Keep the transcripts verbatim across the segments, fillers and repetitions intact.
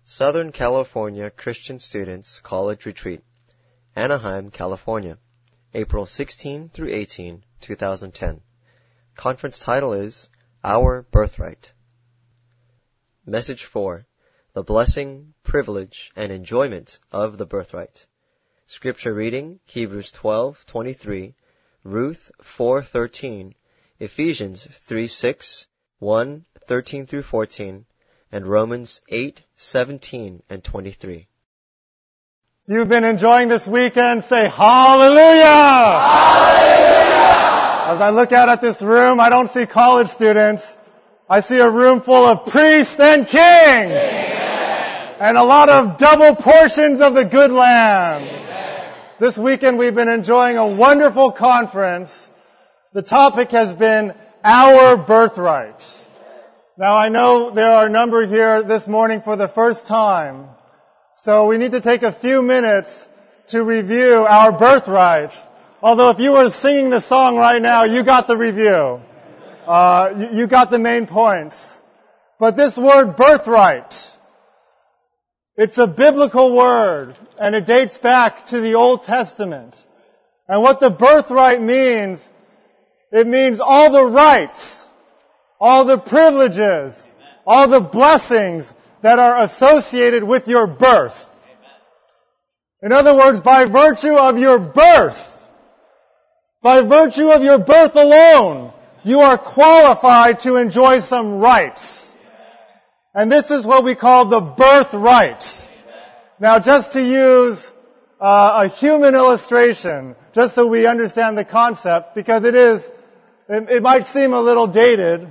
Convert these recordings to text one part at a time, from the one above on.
Southern California Christian Students College Retreat, Anaheim, California, April sixteenth through eighteenth, two thousand ten. Conference title is Our Birthright. Message four. The Blessing, Privilege, and Enjoyment of the Birthright. Scripture reading, Hebrews twelve twenty-three, Ruth four thirteen, Ephesians three six, one thirteen through fourteen, and Romans eight seventeen and twenty-three. You've been enjoying this weekend. Say hallelujah! Hallelujah! As I look out at this room, I don't see college students. I see a room full of priests and kings. Amen. And a lot of double portions of the good land. Amen. This weekend we've been enjoying a wonderful conference. The topic has been Our Birthright. Now I know there are a number here this morning for the first time. So we need to take a few minutes to review our birthright. Although if you were singing the song right now, you got the review. Uh, you, you got the main points. But this word birthright, it's a biblical word, and it dates back to the Old Testament. And what the birthright means, it means all the rights, all the privileges, all the blessings that are associated with your birth. In other words, by virtue of your birth, by virtue of your birth alone, you are qualified to enjoy some rights. And this is what we call the birthright. Now, just to use uh, a human illustration, just so we understand the concept, because it is, it, it might seem a little dated.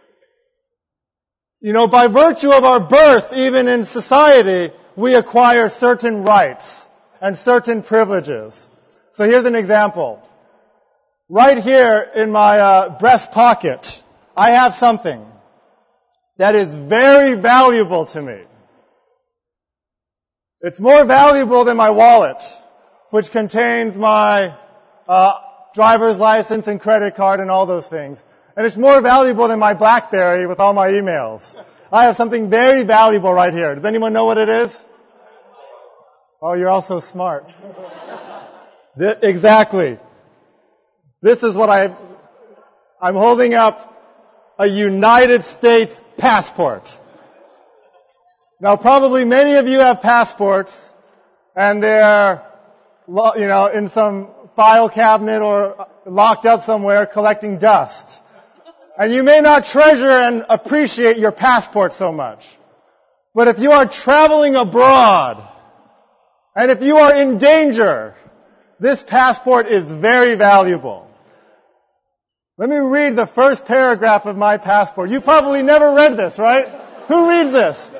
You know, by virtue of our birth, even in society, we acquire certain rights and certain privileges. So here's an example. Right here in my uh, breast pocket, I have something that is very valuable to me. It's more valuable than my wallet, which contains my uh, driver's license and credit card and all those things. And it's more valuable than my BlackBerry with all my emails. I have something very valuable right here. Does anyone know what it is? Oh, you're all so smart. Th- exactly. This is what I, I'm holding up a United States passport. Now, probably many of you have passports, and they're, you know, in some file cabinet or locked up somewhere collecting dust. And you may not treasure and appreciate your passport so much. But if you are traveling abroad, and if you are in danger, this passport is very valuable. Let me read the first paragraph of my passport. You probably never read this, right? Who reads this?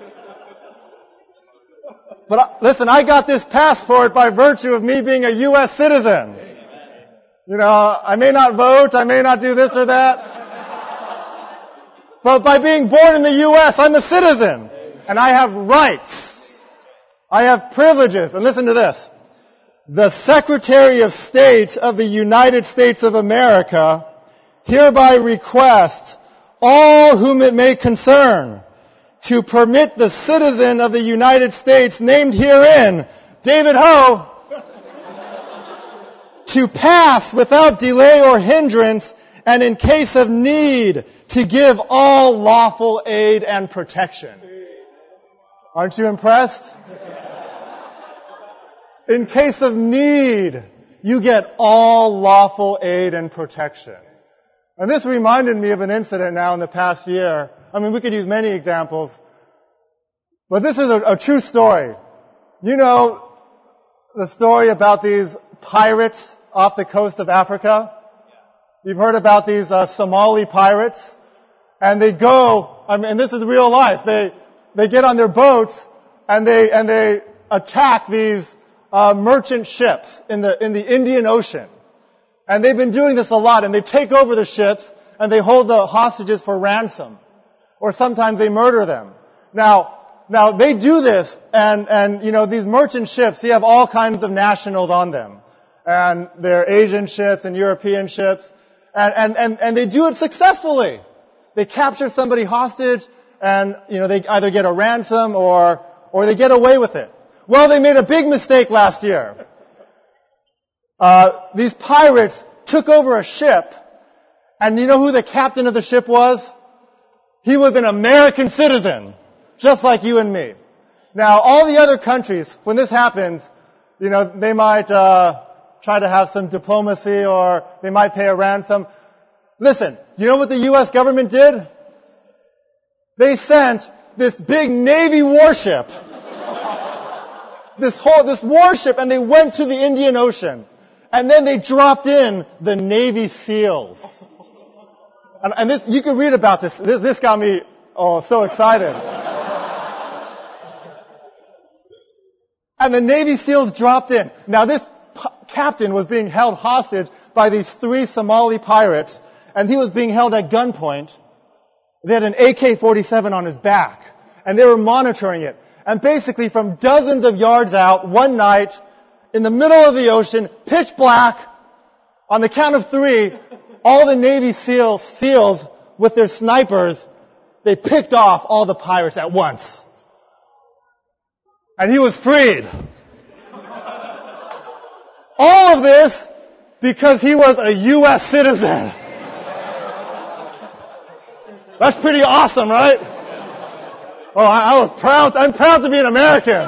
But listen, I got this passport by virtue of me being a U S citizen. You know, I may not vote, I may not do this or that. But by being born in the U S, I'm a citizen. And I have rights. I have privileges. And listen to this. The Secretary of State of the United States of America hereby requests all whom it may concern to permit the citizen of the United States named herein, David Ho, to pass without delay or hindrance, and in case of need, to give all lawful aid and protection. Aren't you impressed? In case of need, you get all lawful aid and protection. And this reminded me of an incident now in the past year. I mean, we could use many examples. But this is a, a true story. You know the story about these pirates off the coast of Africa? You've heard about these uh, Somali pirates, and they go. I mean, and this is real life. They they get on their boats and they and they attack these uh, merchant ships in the in the Indian Ocean, and they've been doing this a lot. And they take over the ships and they hold the hostages for ransom, or sometimes they murder them. Now, now they do this, and and you know these merchant ships. They have all kinds of nationals on them, and they're Asian ships and European ships. And, and, and, and they do it successfully. They capture somebody hostage, and, you know, they either get a ransom or, or they get away with it. Well, they made a big mistake last year. Uh, these pirates took over a ship, and you know who the captain of the ship was? He was an American citizen, just like you and me. Now, all the other countries, when this happens, you know, they might uh, try to have some diplomacy or they might pay a ransom. Listen, you know what the U S government did? They sent this big Navy warship, this whole, this warship, and they went to the Indian Ocean. And then they dropped in the Navy SEALs. And, and this, you can read about this. This, this got me, oh, so excited. And the Navy SEALs dropped in. Now this p- captain was being held hostage by these three Somali pirates, and he was being held at gunpoint. They had an A K forty-seven on his back, and they were monitoring it. And basically from dozens of yards out, one night, in the middle of the ocean, pitch black, on the count of three, all the Navy SEALs, SEALs with their snipers, they picked off all the pirates at once. And he was freed. All of this because he was a U S citizen. That's pretty awesome, right? Oh, I, I was proud. I'm proud to be an American.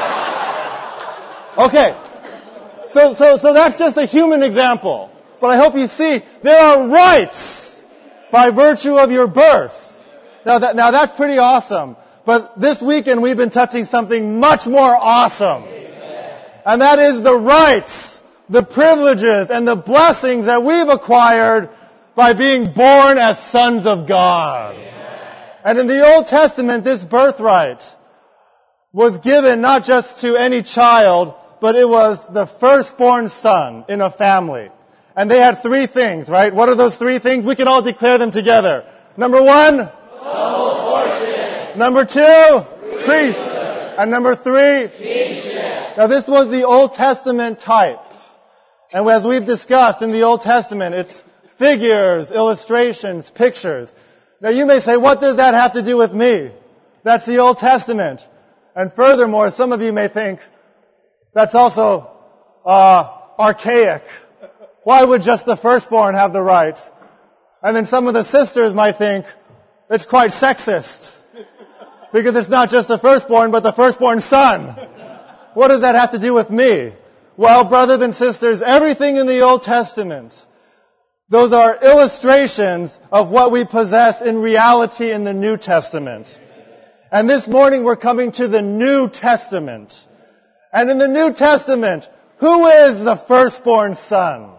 Okay. So, so, so that's just a human example. But I hope you see there are rights by virtue of your birth. Now that, now that's pretty awesome. But this weekend we've been touching something much more awesome. And that is the rights, the privileges, and the blessings that we've acquired by being born as sons of God. And in the Old Testament, this birthright was given not just to any child, but it was the firstborn son in a family. And they had three things, right? What are those three things? We can all declare them together. Number one, double portion. Number two, priest. And number three, kingship. Now this was the Old Testament type. And as we've discussed in the Old Testament, it's figures, illustrations, pictures. Now you may say, what does that have to do with me? That's the Old Testament. And furthermore, some of you may think, that's also uh archaic. Why would just the firstborn have the rights? And then some of the sisters might think, it's quite sexist. Because it's not just the firstborn, but the firstborn son. What does that have to do with me? Well, brothers and sisters, everything in the Old Testament, those are illustrations of what we possess in reality in the New Testament. And this morning we're coming to the New Testament. And in the New Testament, who is the firstborn son?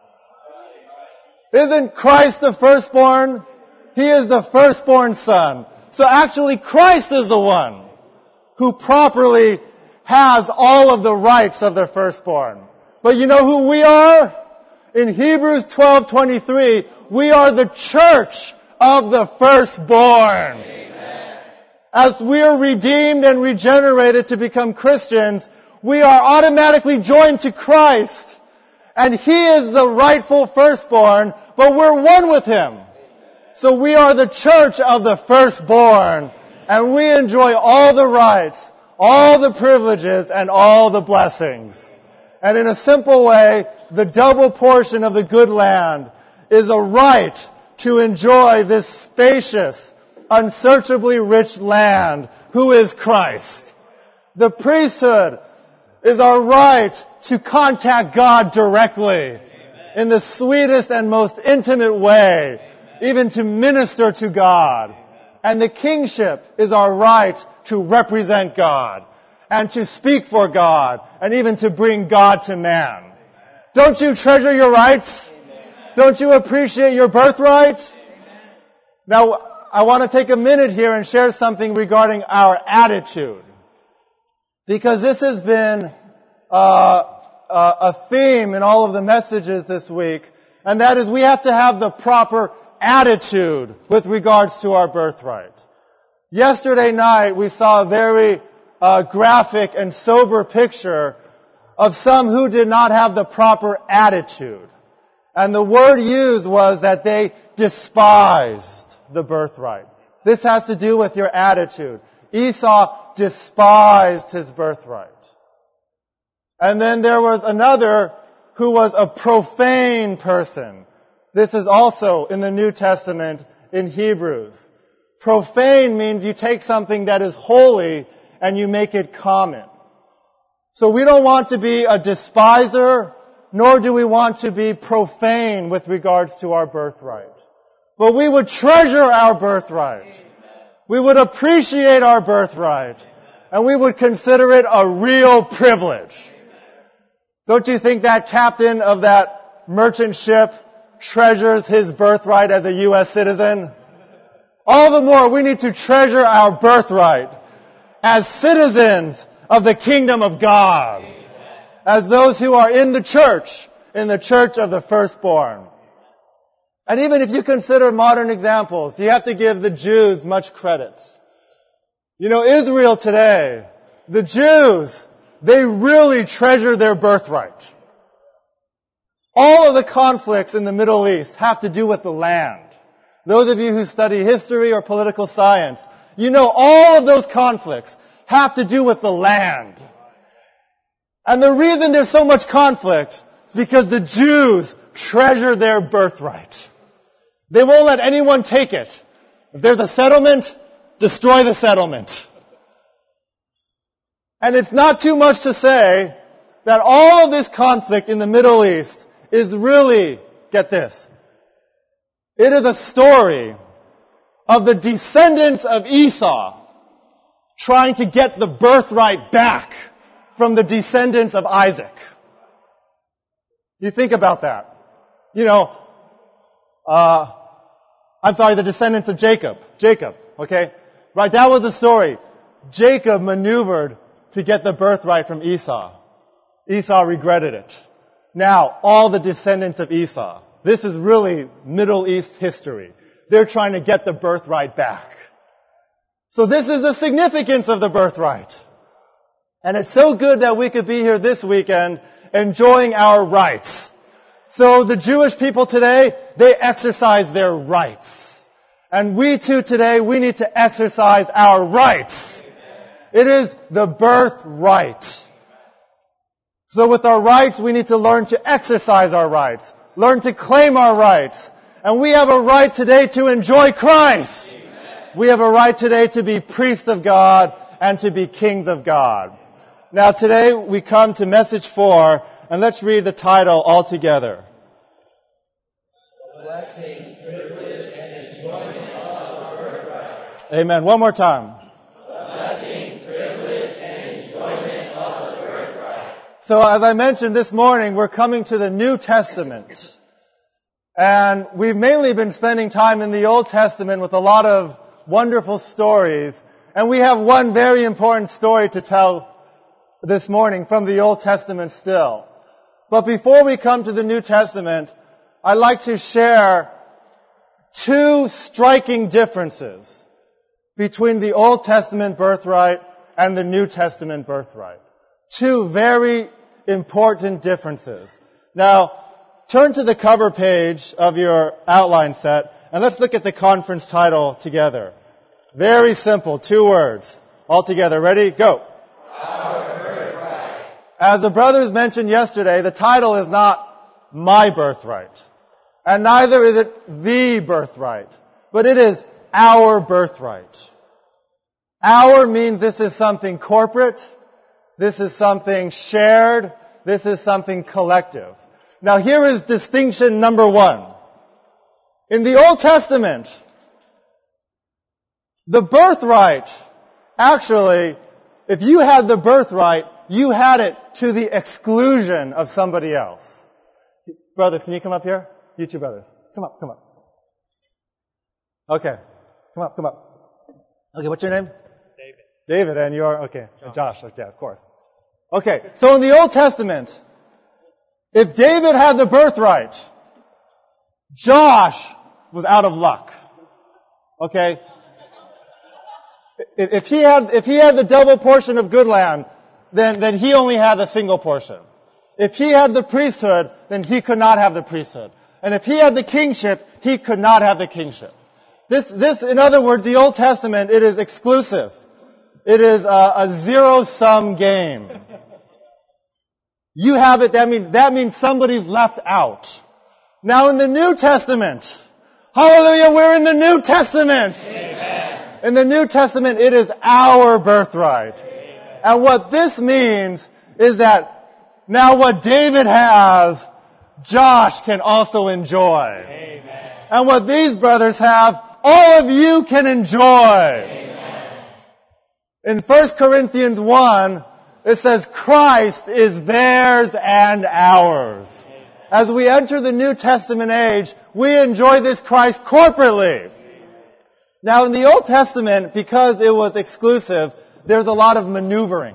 Isn't Christ the firstborn? He is the firstborn son. So actually Christ is the one who properly has all of the rights of the firstborn. But you know who we are? In Hebrews twelve twenty-three, we are the church of the firstborn. Amen. As we are redeemed and regenerated to become Christians, we are automatically joined to Christ. And He is the rightful firstborn, but we're one with Him. So we are the church of the firstborn, and we enjoy all the rights, all the privileges, and all the blessings. And in a simple way, the double portion of the good land is a right to enjoy this spacious, unsearchably rich land, who is Christ. The priesthood is our right to contact God directly in the sweetest and most intimate way, even to minister to God. And the kingship is our right to represent God and to speak for God and even to bring God to man. Don't you treasure your rights? Don't you appreciate your birthright? Now, I want to take a minute here and share something regarding our attitude. Because this has been uh, uh, a theme in all of the messages this week, and that is we have to have the proper attitude with regards to our birthright. Yesterday night, we saw a very uh, graphic and sober picture of some who did not have the proper attitude. And the word used was that they despised the birthright. This has to do with your attitude. Esau despised his birthright. And then there was another who was a profane person. This is also in the New Testament in Hebrews. Profane means you take something that is holy and you make it common. So we don't want to be a despiser, nor do we want to be profane with regards to our birthright. But we would treasure our birthright. We would appreciate our birthright. And we would consider it a real privilege. Don't you think that captain of that merchant ship treasures his birthright as a U S citizen? All the more we need to treasure our birthright as citizens of the kingdom of God. As those who are in the church, in the church of the firstborn. And even if you consider modern examples, you have to give the Jews much credit. You know, Israel today, the Jews, they really treasure their birthright. All of the conflicts in the Middle East have to do with the land. Those of you who study history or political science, you know all of those conflicts have to do with the land. And the reason there's so much conflict is because the Jews treasure their birthright. They won't let anyone take it. If there's a settlement, destroy the settlement. And it's not too much to say that all of this conflict in the Middle East is really, get this, it is a story of the descendants of Esau trying to get the birthright back from the descendants of Isaac. You think about that. You know, uh, I'm sorry, the descendants of Jacob. Jacob, okay? Right, that was the story. Jacob maneuvered to get the birthright from Esau. Esau regretted it. Now, all the descendants of Esau. This is really Middle East history. They're trying to get the birthright back. So this is the significance of the birthright. And it's so good that we could be here this weekend enjoying our rights. So the Jewish people today, they exercise their rights. And we too today, we need to exercise our rights. It is the birthright. So with our rights, we need to learn to exercise our rights. Learn to claim our rights. And we have a right today to enjoy Christ. Amen. We have a right today to be priests of God and to be kings of God. Now today we come to message four, and let's read the title all together. Blessing, privilege, and enjoyment of our birthright. Amen. One more time. Blessing, privilege, and enjoyment of the birthright. So as I mentioned this morning, we're coming to the New Testament. And we've mainly been spending time in the Old Testament with a lot of wonderful stories. And we have one very important story to tell this morning from the Old Testament still. But before we come to the New Testament, I'd like to share two striking differences between the Old Testament birthright and the New Testament birthright. Two very important differences. Now, turn to the cover page of your outline set, and let's look at the conference title together. Very simple, two words. All together, ready? Go. Our birthright. As the brothers mentioned yesterday, the title is not my birthright. And neither is it the birthright. But it is our birthright. Our means this is something corporate. This is something shared. This is something collective. Now here is distinction number one. In the Old Testament, the birthright, actually, if you had the birthright, you had it to the exclusion of somebody else. Brothers, can you come up here? You two brothers. Come up, come up. Okay. Come up, come up. Okay, what's your name? David. David, and you're, okay. Josh. Josh, okay, of course. Okay, so in the Old Testament, if David had the birthright, Josh was out of luck. Okay? If he had, if he had the double portion of good land, then, then he only had a single portion. If he had the priesthood, then he could not have the priesthood. And if he had the kingship, he could not have the kingship. This, this, in other words, the Old Testament, it is exclusive. It is a, a zero-sum game. You have it, that means, that means somebody's left out. Now in the New Testament, hallelujah, we're in the New Testament. Amen. In the New Testament, it is our birthright. Amen. And what this means is that now what David has, Josh can also enjoy. Amen. And what these brothers have, all of you can enjoy. Amen. In First Corinthians one, it says, Christ is theirs and ours. Amen. As we enter the New Testament age, we enjoy this Christ corporately. Amen. Now in the Old Testament, because it was exclusive, there's a lot of maneuvering.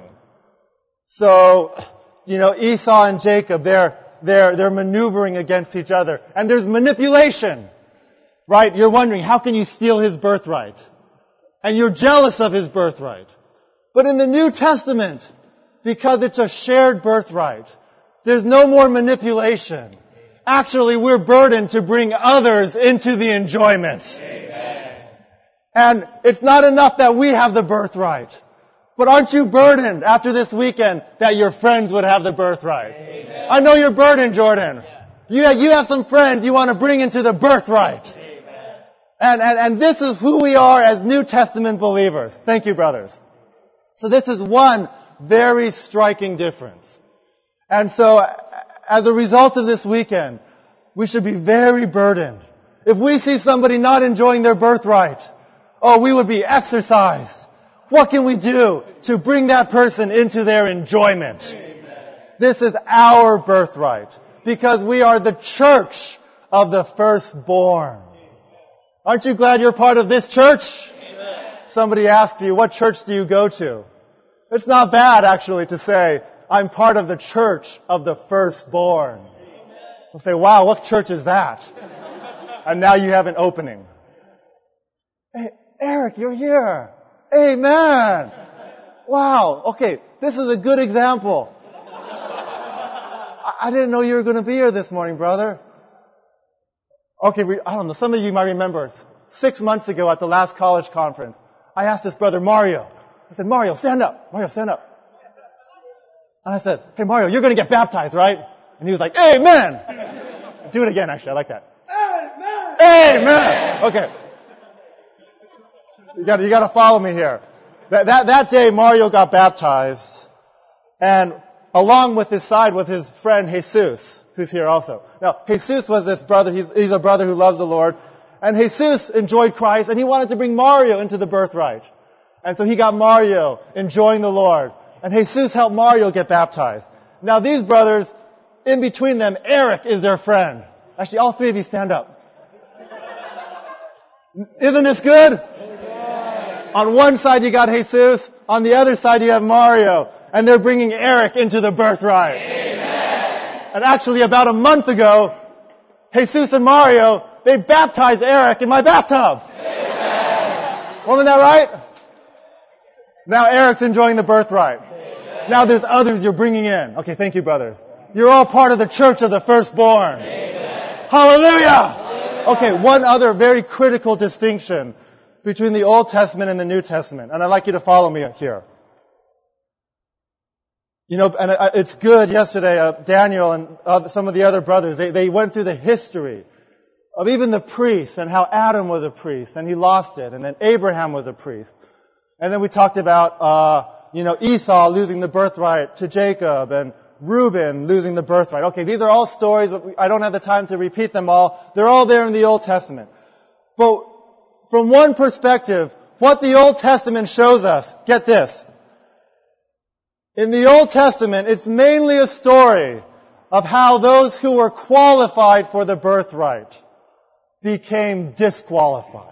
So, you know, Esau and Jacob, they're, they're, they're maneuvering against each other. And there's manipulation. Right? You're wondering, how can you steal his birthright? And you're jealous of his birthright. But in the New Testament, because it's a shared birthright, there's no more manipulation. Actually, we're burdened to bring others into the enjoyment. Amen. And it's not enough that we have the birthright. But aren't you burdened after this weekend that your friends would have the birthright? Amen. I know you're burdened, Jordan. You, you have some friends you want to bring into the birthright. And, and, and this is who we are as New Testament believers. Thank you, brothers. So this is one very striking difference. And so, as a result of this weekend, we should be very burdened. If we see somebody not enjoying their birthright, oh, we would be exercised. What can we do to bring that person into their enjoyment? Amen. This is our birthright, because we are the church of the firstborn. Aren't you glad you're part of this church? Amen. Somebody asked you, what church do you go to? It's not bad, actually, to say, I'm part of the church of the firstborn. You'll say, wow, what church is that? And now you have an opening. Hey, Eric, you're here. Amen. Wow. Okay, this is a good example. I didn't know you were going to be here this morning, brother. Okay, I don't know, some of you might remember, six months ago at the last college conference, I asked this brother, Mario. I said, Mario, stand up. Mario, stand up. And I said, hey, Mario, you're going to get baptized, right? And he was like, amen. Do it again, actually. I like that. Amen. Amen. Okay. You got you got to follow me here. That, that, that day, Mario got baptized. And along with his side with his friend Jesus, who's here also. Now, Jesus was this brother. He's, he's a brother who loves the Lord. And Jesus enjoyed Christ, and he wanted to bring Mario into the birthright. And so he got Mario enjoying the Lord. And Jesus helped Mario get baptized. Now, these brothers, in between them, Eric is their friend. Actually, all three of you stand up. Isn't this good? Yeah. On one side you got Jesus. On the other side you have Mario. And they're bringing Eric into the birthright. Amen. And actually, about a month ago, Jesus and Mario, they baptized Eric in my bathtub. Amen. Wasn't that right? Now Eric's enjoying the birthright. Amen. Now there's others you're bringing in. Okay, thank you, brothers. You're all part of the church of the firstborn. Amen. Hallelujah! Hallelujah. Okay, one other very critical distinction between the Old Testament and the New Testament. And I'd like you to follow me here. You know, and it's good yesterday, uh, Daniel and uh, some of the other brothers, they, they went through the history of even the priests and how Adam was a priest and he lost it. And then Abraham was a priest. And then we talked about, uh, you know, Esau losing the birthright to Jacob and Reuben losing the birthright. Okay, these are all stories. I don't have the time to repeat them all. They're all there in the Old Testament. But from one perspective, what the Old Testament shows us, get this. In the Old Testament, it's mainly a story of how those who were qualified for the birthright became disqualified.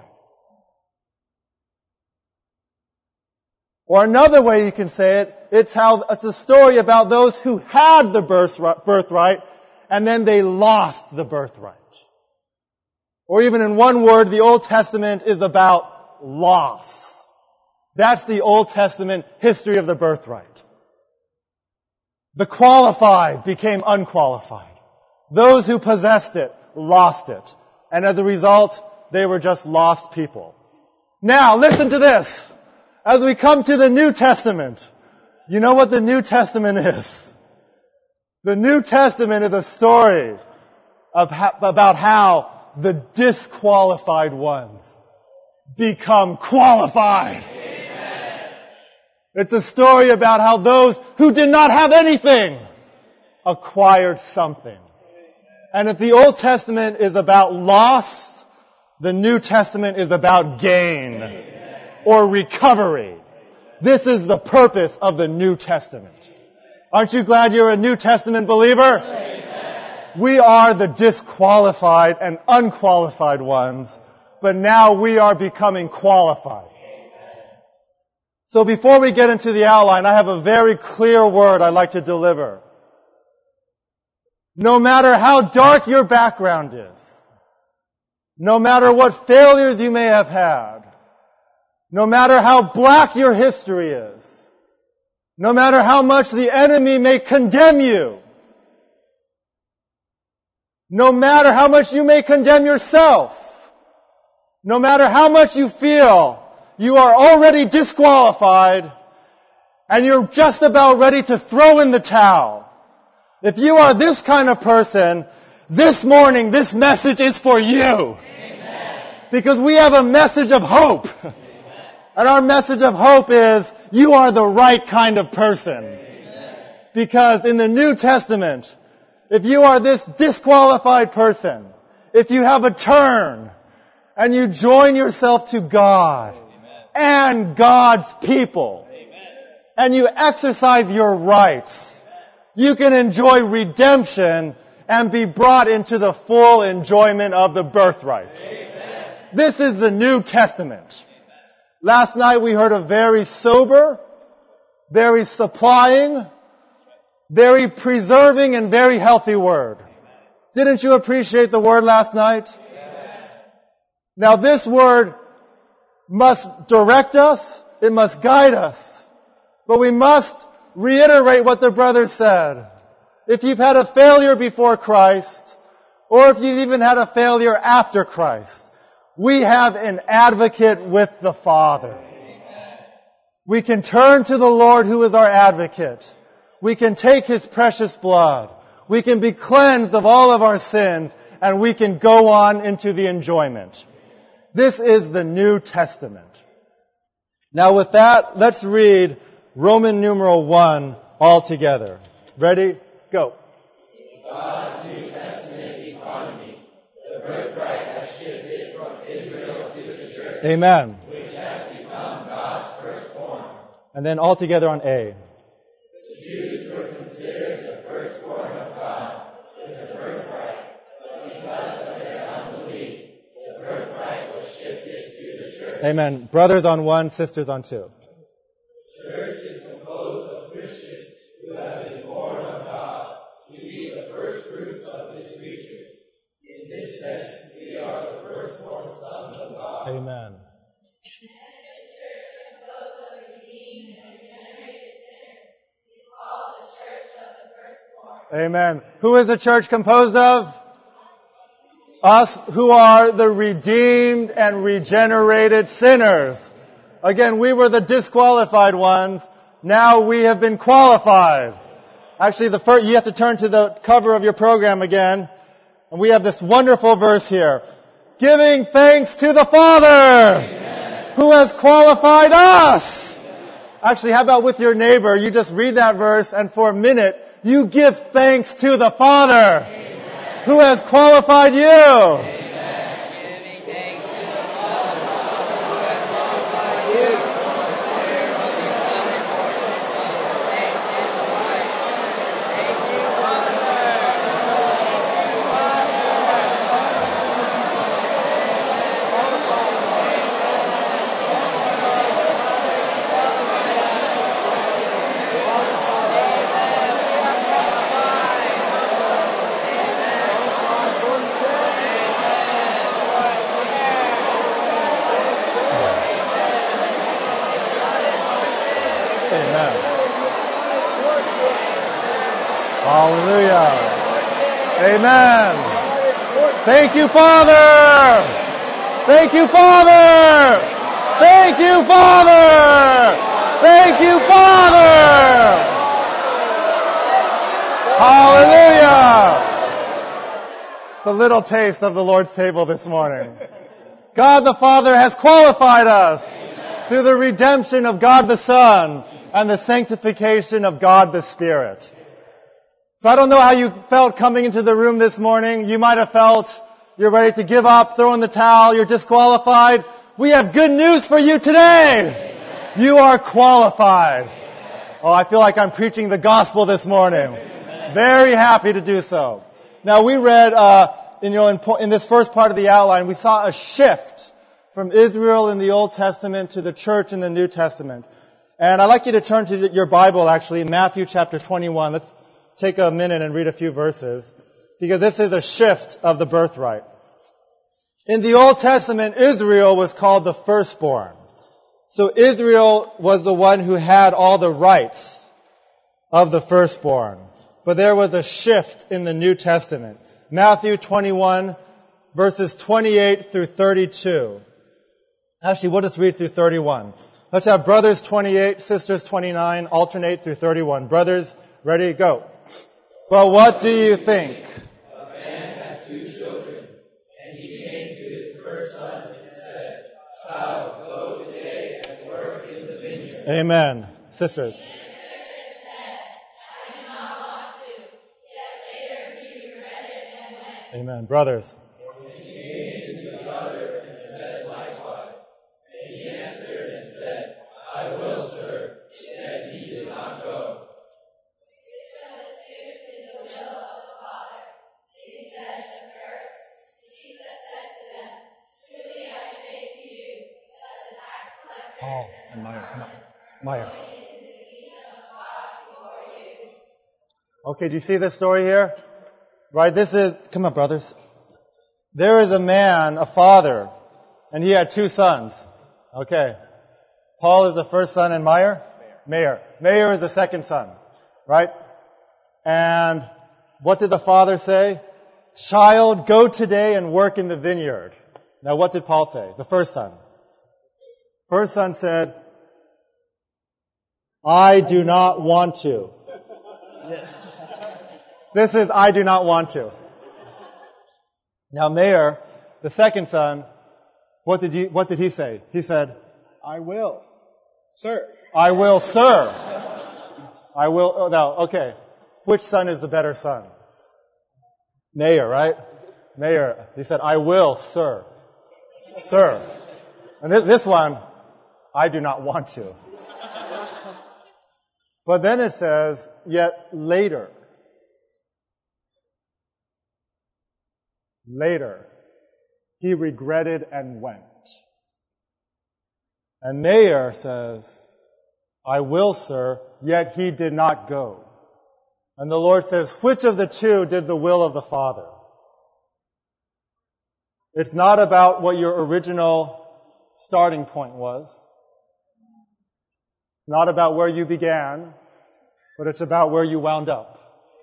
Or another way you can say it, it's how it's a story about those who had the birthright and then they lost the birthright. Or even in one word, the Old Testament is about loss. That's the Old Testament history of the birthright. The qualified became unqualified. Those who possessed it lost it. And as a result, They were just lost people. Now, listen to this. As we come to the New Testament, you know what the New Testament is? The New Testament is a story of ha- about how the disqualified ones become qualified. Amen. It's a story about how those who did not have anything acquired something. And if the Old Testament is about loss, the New Testament is about gain or recovery. This is the purpose of the New Testament. Aren't you glad you're a New Testament believer? We are the disqualified and unqualified ones, but now we are becoming qualified. So before we get into the outline, I have a very clear word I'd like to deliver. No matter how dark your background is, no matter what failures you may have had, no matter how black your history is, no matter how much the enemy may condemn you, no matter how much you may condemn yourself, no matter how much you feel you are already disqualified and you're just about ready to throw in the towel, if you are this kind of person, this morning this message is for you. Amen. Because we have a message of hope. Amen. And our message of hope is you are the right kind of person. Amen. Because in the New Testament, if you are this disqualified person, if you have a turn and you join yourself to God Amen. And God's people Amen. And you exercise your rights, you can enjoy redemption and be brought into the full enjoyment of the birthright. Amen. This is the New Testament. Last night we heard a very sober, very supplying, very preserving and very healthy word. Didn't you appreciate the word last night? Amen. Now this word must direct us, it must guide us, but we must reiterate what the brother said. If you've had a failure before Christ, or if you've even had a failure after Christ, we have an advocate with the Father. Amen. We can turn to the Lord who is our advocate. We can take His precious blood. We can be cleansed of all of our sins, and we can go on into the enjoyment. This is the New Testament. Now with that, let's read Roman numeral one all together. Ready? Go. God's New Testament economy, the birthright has shifted from Israel to the church, Amen. which has become God's firstborn. And then all together on A. The Jews were considered the firstborn of God with the birthright, but because of their unbelief, the birthright was shifted to the church. Amen. Brothers on one, sisters on two. The church is composed of Christians who have been born of God to be the first fruits of His creatures. In this sense, we are the firstborn sons of God. Amen. Amen. Who is the church composed of? Us who are the redeemed and regenerated sinners. Again, we were the disqualified ones. Now we have been qualified. Actually, the first, you have to turn to the cover of your program again. And we have this wonderful verse here. Giving thanks to the Father, Amen. Who has qualified us. Amen. Actually, how about with your neighbor? You just read that verse and for a minute, you give thanks to the Father, Amen. Who has qualified you. Amen. Hallelujah. Amen. Thank you, Father. Thank you, Father! Thank you, Father! Thank you, Father! Hallelujah! The little taste of the Lord's table this morning. God the Father has qualified us through the redemption of God the Son and the sanctification of God the Spirit. So I don't know how you felt coming into the room this morning. You might have felt you're ready to give up, throw in the towel, you're disqualified. We have good news for you today. You are qualified. Oh, I feel like I'm preaching the gospel this morning. Very happy to do so. Now we read, uh, in, you know, in, in this first part of the outline, we saw a shift from Israel in the Old Testament to the church in the New Testament. And I'd like you to turn to your Bible, actually, Matthew chapter twenty-one. Let's take a minute and read a few verses, because this is a shift of the birthright. In the Old Testament, Israel was called the firstborn. So Israel was the one who had all the rights of the firstborn. But there was a shift in the New Testament. Matthew twenty-one, verses twenty-eight through thirty-two. Actually, we'll just read through thirty-one. Let's have brothers twenty-eight, sisters twenty-nine, alternate through thirty-one. Brothers, ready, go. But what do you think? A man had two children, and he came to his first son and said, Child, go today and work in the vineyard. Amen. Sisters. Amen. Brothers. And he came to the other and said likewise. And he answered and said, I will, sir. Yet he did not go. Paul and Meyer, come on. Meyer. Okay, do you see this story here? Right, this is, come on, brothers. There is a man, a father, and he had two sons. Okay. Paul is the first son, and Meyer? Mayer. Mayer is the second son. Right? And what did the father say? Child, go today and work in the vineyard. Now, what did Paul say? The first son. First son said, I do not want to. This is, I do not want to. Now, Mayer, the second son, what did he, what did he say? He said, I will. Sir. I will, sir. I will, oh, now, okay. Which son is the better son? Mayer, right? Mayer. He said, I will, sir. Sir. And this, this one, I do not want to. But then it says, yet later. Later, he regretted and went. And Mayer says, I will, sir, yet he did not go. And the Lord says, which of the two did the will of the Father? It's not about what your original starting point was. It's not about where you began, but it's about where you wound up.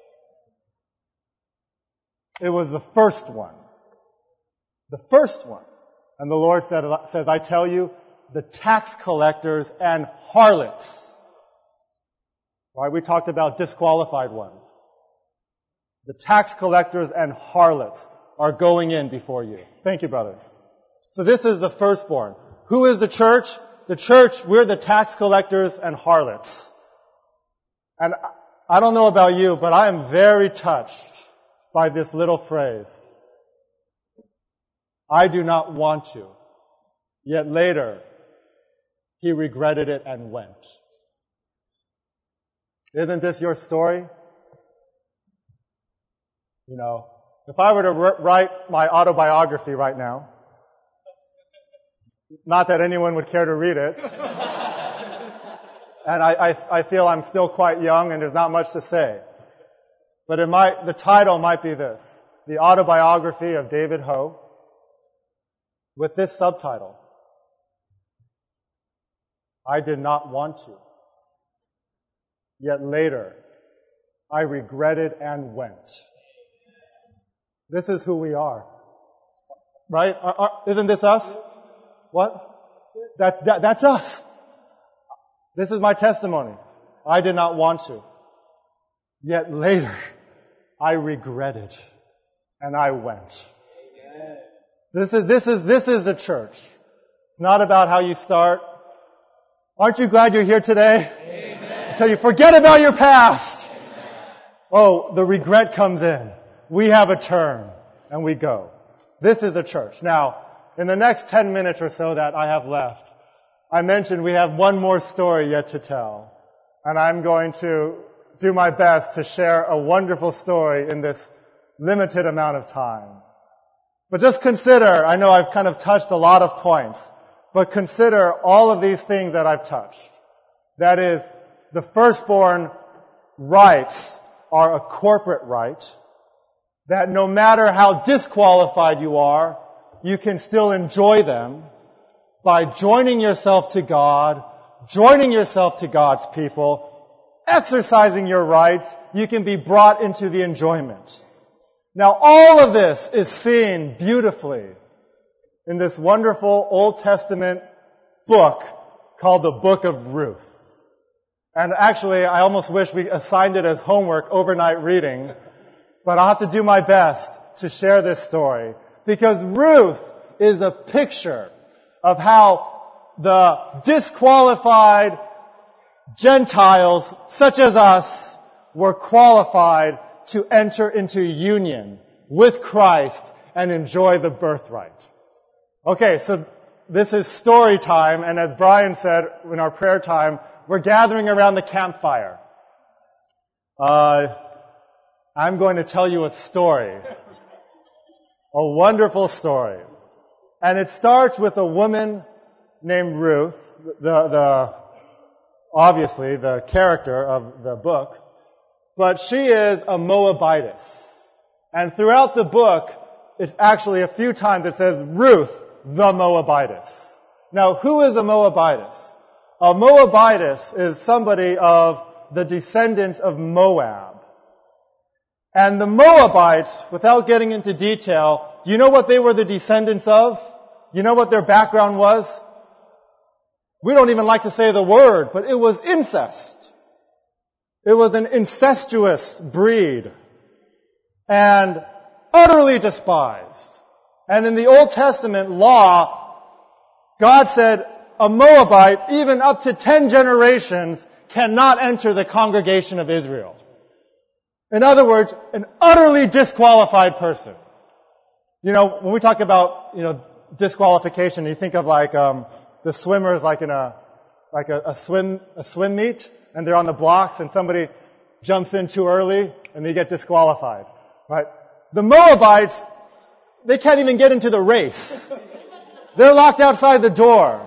It was the first one. The first one. And the Lord said, says, I tell you, the tax collectors and harlots. Right? We talked about disqualified ones. The tax collectors and harlots are going in before you. Thank you, brothers. So this is the firstborn. Who is the church? The church, we're the tax collectors and harlots. And I don't know about you, but I am very touched by this little phrase. I do not want to. Yet later, he regretted it and went. Isn't this your story? You know, if I were to write my autobiography right now, not that anyone would care to read it, and I, I, I feel I'm still quite young and there's not much to say. But it might, the title might be this, The Autobiography of David Ho, with this subtitle, I did not want to, yet later I regretted and went. This is who we are. Right? Are, are, isn't this us? What? That, that, that's us. This is my testimony. I did not want to. Yet later, I regretted. And I went. This is, this is, this is the church. It's not about how you start. Aren't you glad you're here today? Amen. I tell you, forget about your past. Amen. Oh, the regret comes in. We have a turn, and we go. This is the church. Now, in the next ten minutes or so that I have left, I mentioned we have one more story yet to tell. And I'm going to do my best to share a wonderful story in this limited amount of time. But just consider, I know I've kind of touched a lot of points, but consider all of these things that I've touched. That is, the firstborn rights are a corporate right, that no matter how disqualified you are, you can still enjoy them by joining yourself to God, joining yourself to God's people, exercising your rights, you can be brought into the enjoyment. Now, all of this is seen beautifully in this wonderful Old Testament book called the Book of Ruth. And actually, I almost wish we assigned it as homework, overnight reading, but I'll have to do my best to share this story, because Ruth is a picture of how the disqualified Gentiles, such as us, were qualified to enter into union with Christ and enjoy the birthright. Okay, so this is story time, and as Brian said in our prayer time, we're gathering around the campfire. Uh, I'm going to tell you a story. A wonderful story. And it starts with a woman named Ruth, the, the, obviously the character of the book. But she is a Moabitess. And throughout the book, it's actually a few times it says Ruth, the Moabitess. Now, who is a Moabitess? A Moabitess is somebody of the descendants of Moab. And the Moabites, without getting into detail, do you know what they were the descendants of? You know what their background was? We don't even like to say the word, but it was incest. It was an incestuous breed and utterly despised. And in the Old Testament law, God said a Moabite, even up to ten generations, cannot enter the congregation of Israel. In other words, an utterly disqualified person. You know, when we talk about, you know, disqualification, you think of like um the swimmers like in a like a, a swim a swim meet, and they're on the blocks, and somebody jumps in too early, and they get disqualified. Right? The Moabites, they can't even get into the race. They're locked outside the door.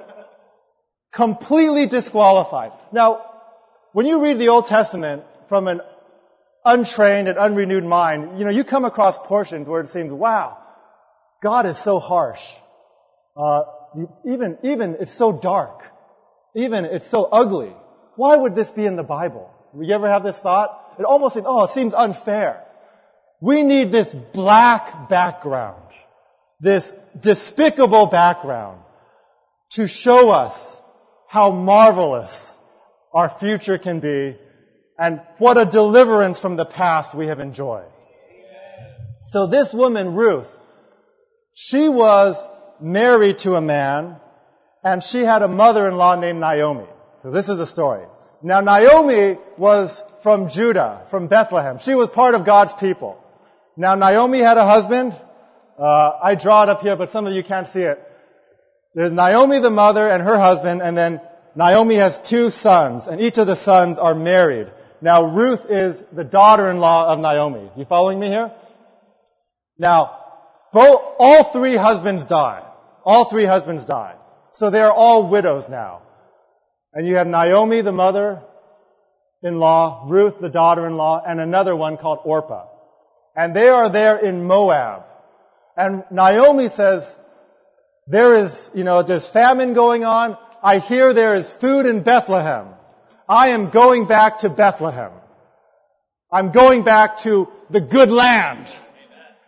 Completely disqualified. Now, when you read the Old Testament from an untrained and unrenewed mind, you know, you come across portions where it seems, wow, God is so harsh. Uh, even, even it's so dark. Even it's so ugly. Why would this be in the Bible? You ever have this thought? It almost seems, oh, it seems unfair. We need this black background, this despicable background, to show us how marvelous our future can be and what a deliverance from the past we have enjoyed. So this woman, Ruth, she was married to a man, and she had a mother-in-law named Naomi. So this is the story. Now, Naomi was from Judah, from Bethlehem. She was part of God's people. Now, Naomi had a husband. Uh, I draw it up here, but some of you can't see it. There's Naomi, the mother, and her husband, and then Naomi has two sons, and each of the sons are married. Now, Ruth is the daughter-in-law of Naomi. You following me here? Now, both, all three husbands die. All three husbands die. So they are all widows now. And you have Naomi, the mother-in-law, Ruth, the daughter-in-law, and another one called Orpah. And they are there in Moab. And Naomi says, there is, you know, there's famine going on. I hear there is food in Bethlehem. I am going back to Bethlehem. I'm going back to the good land.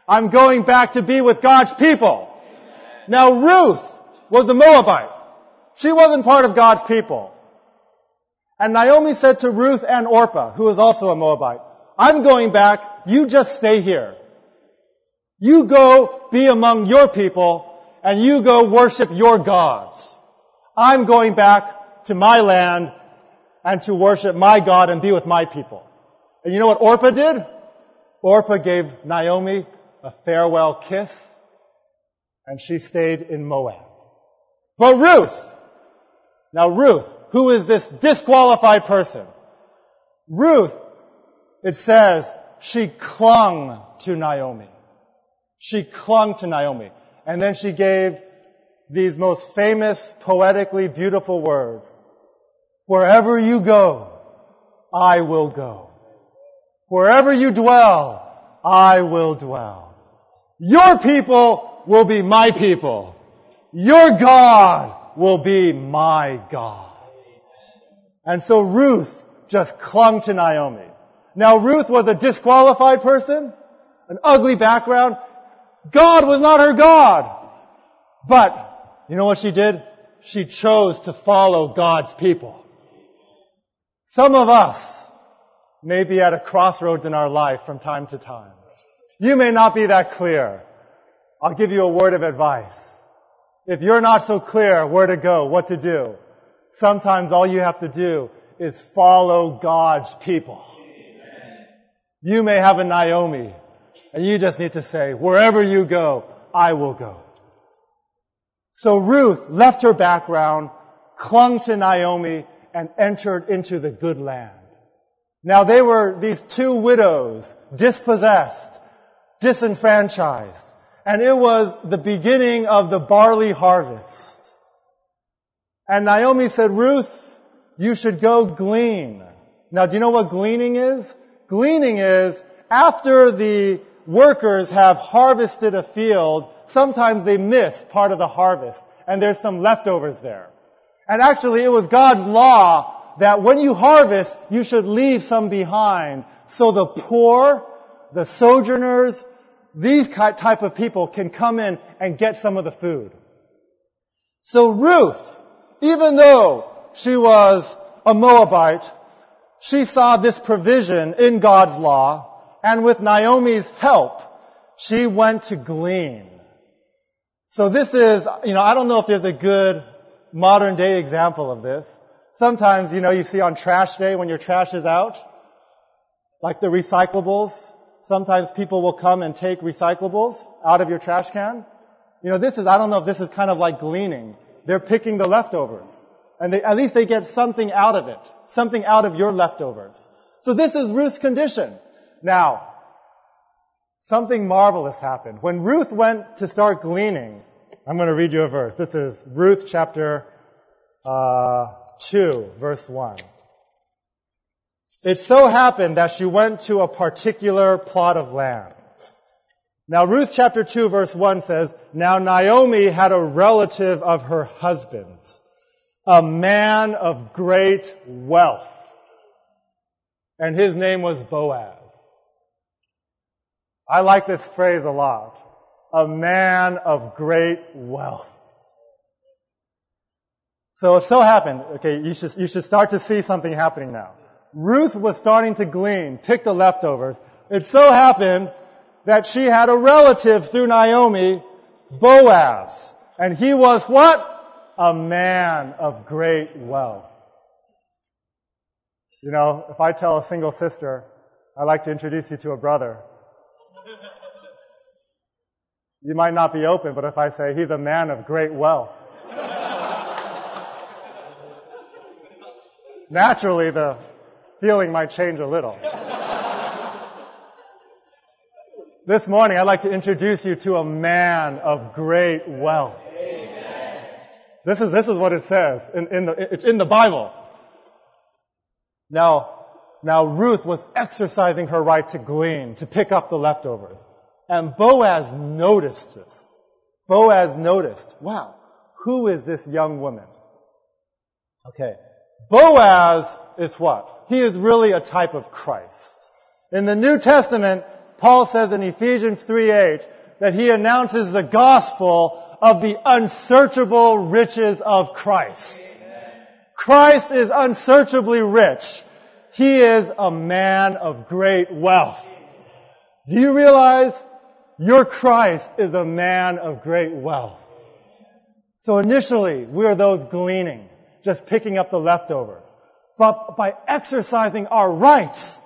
I'm going back to be with God's people. Now Ruth was a Moabite. She wasn't part of God's people. And Naomi said to Ruth and Orpah, who was also a Moabite, I'm going back, you just stay here. You go be among your people, and you go worship your gods. I'm going back to my land and to worship my God and be with my people. And you know what Orpah did? Orpah gave Naomi a farewell kiss, and she stayed in Moab. But Ruth, now Ruth, who is this disqualified person? Ruth, it says, she clung to Naomi. She clung to Naomi. And then she gave these most famous, poetically beautiful words. Wherever you go, I will go. Wherever you dwell, I will dwell. Your people will be my people. Your God will be my God. And so Ruth just clung to Naomi. Now Ruth was a disqualified person, an ugly background. God was not her God. But, you know what she did? She chose to follow God's people. Some of us may be at a crossroads in our life from time to time. You may not be that clear. I'll give you a word of advice. If you're not so clear where to go, what to do, sometimes all you have to do is follow God's people. Amen. You may have a Naomi, and you just need to say, wherever you go, I will go. So Ruth left her background, clung to Naomi, and entered into the good land. Now they were these two widows, dispossessed, disenfranchised, and it was the beginning of the barley harvest. And Naomi said, Ruth, you should go glean. Now, do you know what gleaning is? Gleaning is after the workers have harvested a field, sometimes they miss part of the harvest, and there's some leftovers there. And actually, it was God's law that when you harvest, you should leave some behind, so the poor, the sojourners, these type of people can come in and get some of the food. So Ruth, even though she was a Moabite, she saw this provision in God's law, and with Naomi's help, she went to glean. So this is, you know, I don't know if there's a good modern day example of this. Sometimes, you know, you see on trash day when your trash is out, like the recyclables, sometimes people will come and take recyclables out of your trash can. You know, this is, I don't know if this is kind of like gleaning. They're picking the leftovers. And they, at least they get something out of it. Something out of your leftovers. So this is Ruth's condition. Now, something marvelous happened. When Ruth went to start gleaning, I'm going to read you a verse. This is Ruth chapter uh, two, verse one. It so happened that she went to a particular plot of land. Now, Ruth chapter two, verse one says, Now Naomi had a relative of her husband's, a man of great wealth, and his name was Boaz. I like this phrase a lot. A man of great wealth. So it so happened, okay, you should, you should start to see something happening now. Ruth was starting to glean, pick the leftovers. It so happened that she had a relative through Naomi, Boaz. And he was what? A man of great wealth. You know, if I tell a single sister, I'd like to introduce you to a brother, you might not be open, but if I say he's a man of great wealth, naturally the feeling might change a little. This morning, I'd like to introduce you to a man of great wealth. Amen. This is this is what it says in, in the it's in the Bible. Now, now Ruth was exercising her right to glean, to pick up the leftovers. And Boaz noticed this. Boaz noticed, wow, who is this young woman? Okay. Boaz is what? He is really a type of Christ. In the New Testament, Paul says in Ephesians three eight that he announces the gospel of the unsearchable riches of Christ. Christ is unsearchably rich. He is a man of great wealth. Do you realize your Christ is a man of great wealth? So initially, we are those gleaning, just picking up the leftovers. But by exercising our rights,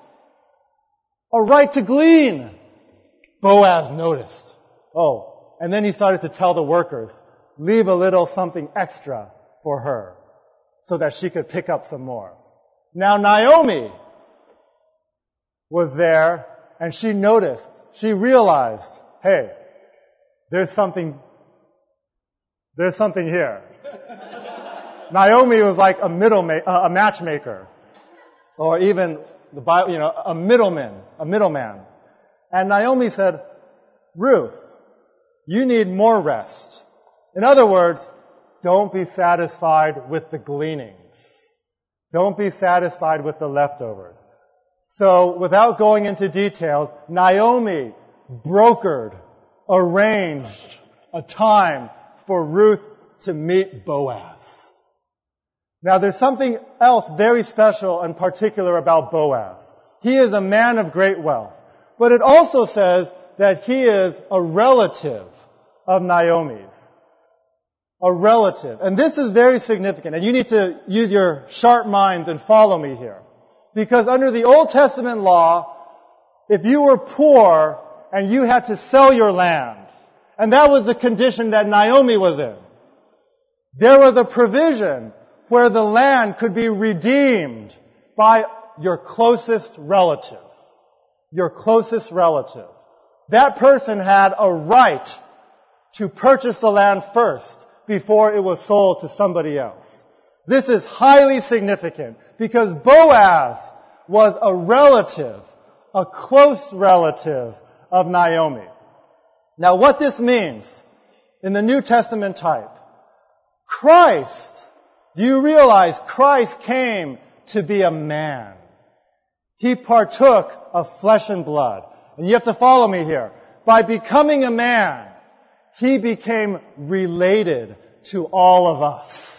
a right to glean, Boaz noticed. Oh, and then he started to tell the workers, leave a little something extra for her so that she could pick up some more. Now Naomi was there and she noticed, she realized, hey, there's something, there's something here. Naomi was like a middle, ma- uh, a matchmaker, or even the Bible, you know, a middleman, a middleman. And Naomi said, Ruth, you need more rest. In other words, don't be satisfied with the gleanings. Don't be satisfied with the leftovers. So, without going into details, Naomi brokered, arranged a time for Ruth to meet Boaz. Now, there's something else very special and particular about Boaz. He is a man of great wealth. But it also says that he is a relative of Naomi's. A relative. And this is very significant. And you need to use your sharp minds and follow me here. Because under the Old Testament law, if you were poor and you had to sell your land, and that was the condition that Naomi was in, there was a provision where the land could be redeemed by your closest relative. Your closest relative. That person had a right to purchase the land first before it was sold to somebody else. This is highly significant because Boaz was a relative, a close relative of Naomi. Now what this means in the New Testament type, Christ, do you realize Christ came to be a man? He partook of flesh and blood. And you have to follow me here. By becoming a man, he became related to all of us.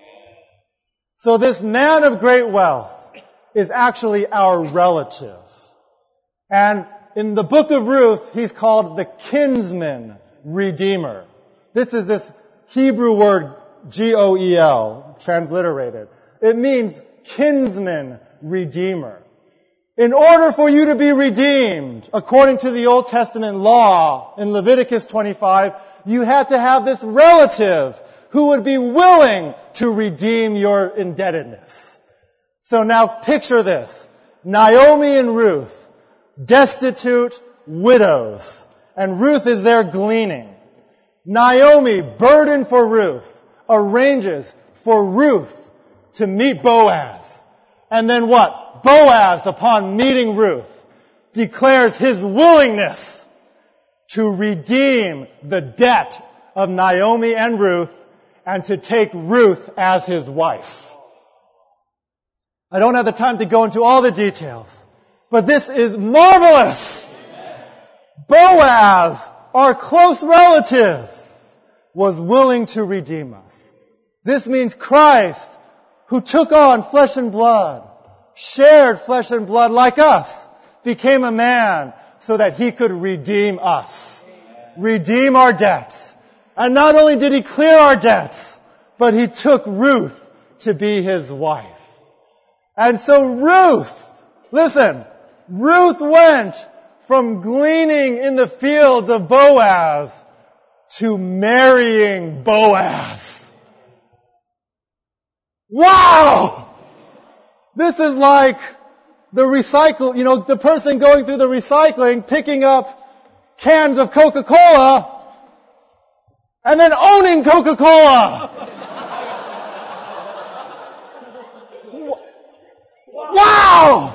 So this man of great wealth is actually our relative. And in the book of Ruth, he's called the kinsman redeemer. This is this Hebrew word G O E L, transliterated. It means kinsman redeemer. In order for you to be redeemed, according to the Old Testament law in Leviticus twenty-five, you had to have this relative who would be willing to redeem your indebtedness. So now picture this. Naomi and Ruth, destitute widows, and Ruth is there gleaning. Naomi, burdened for Ruth, arranges for Ruth to meet Boaz. And then what? Boaz, upon meeting Ruth, declares his willingness to redeem the debt of Naomi and Ruth and to take Ruth as his wife. I don't have the time to go into all the details, but this is marvelous. Amen. Boaz, our close relative, was willing to redeem us. This means Christ, who took on flesh and blood, shared flesh and blood like us, became a man so that he could redeem us. Redeem our debts. And not only did he clear our debts, but he took Ruth to be his wife. And so Ruth, listen, Ruth went from gleaning in the fields of Boaz to marrying Boaz. Wow! This is like the recycle, you know, the person going through the recycling, picking up cans of Coca-Cola, and then owning Coca-Cola. Wow!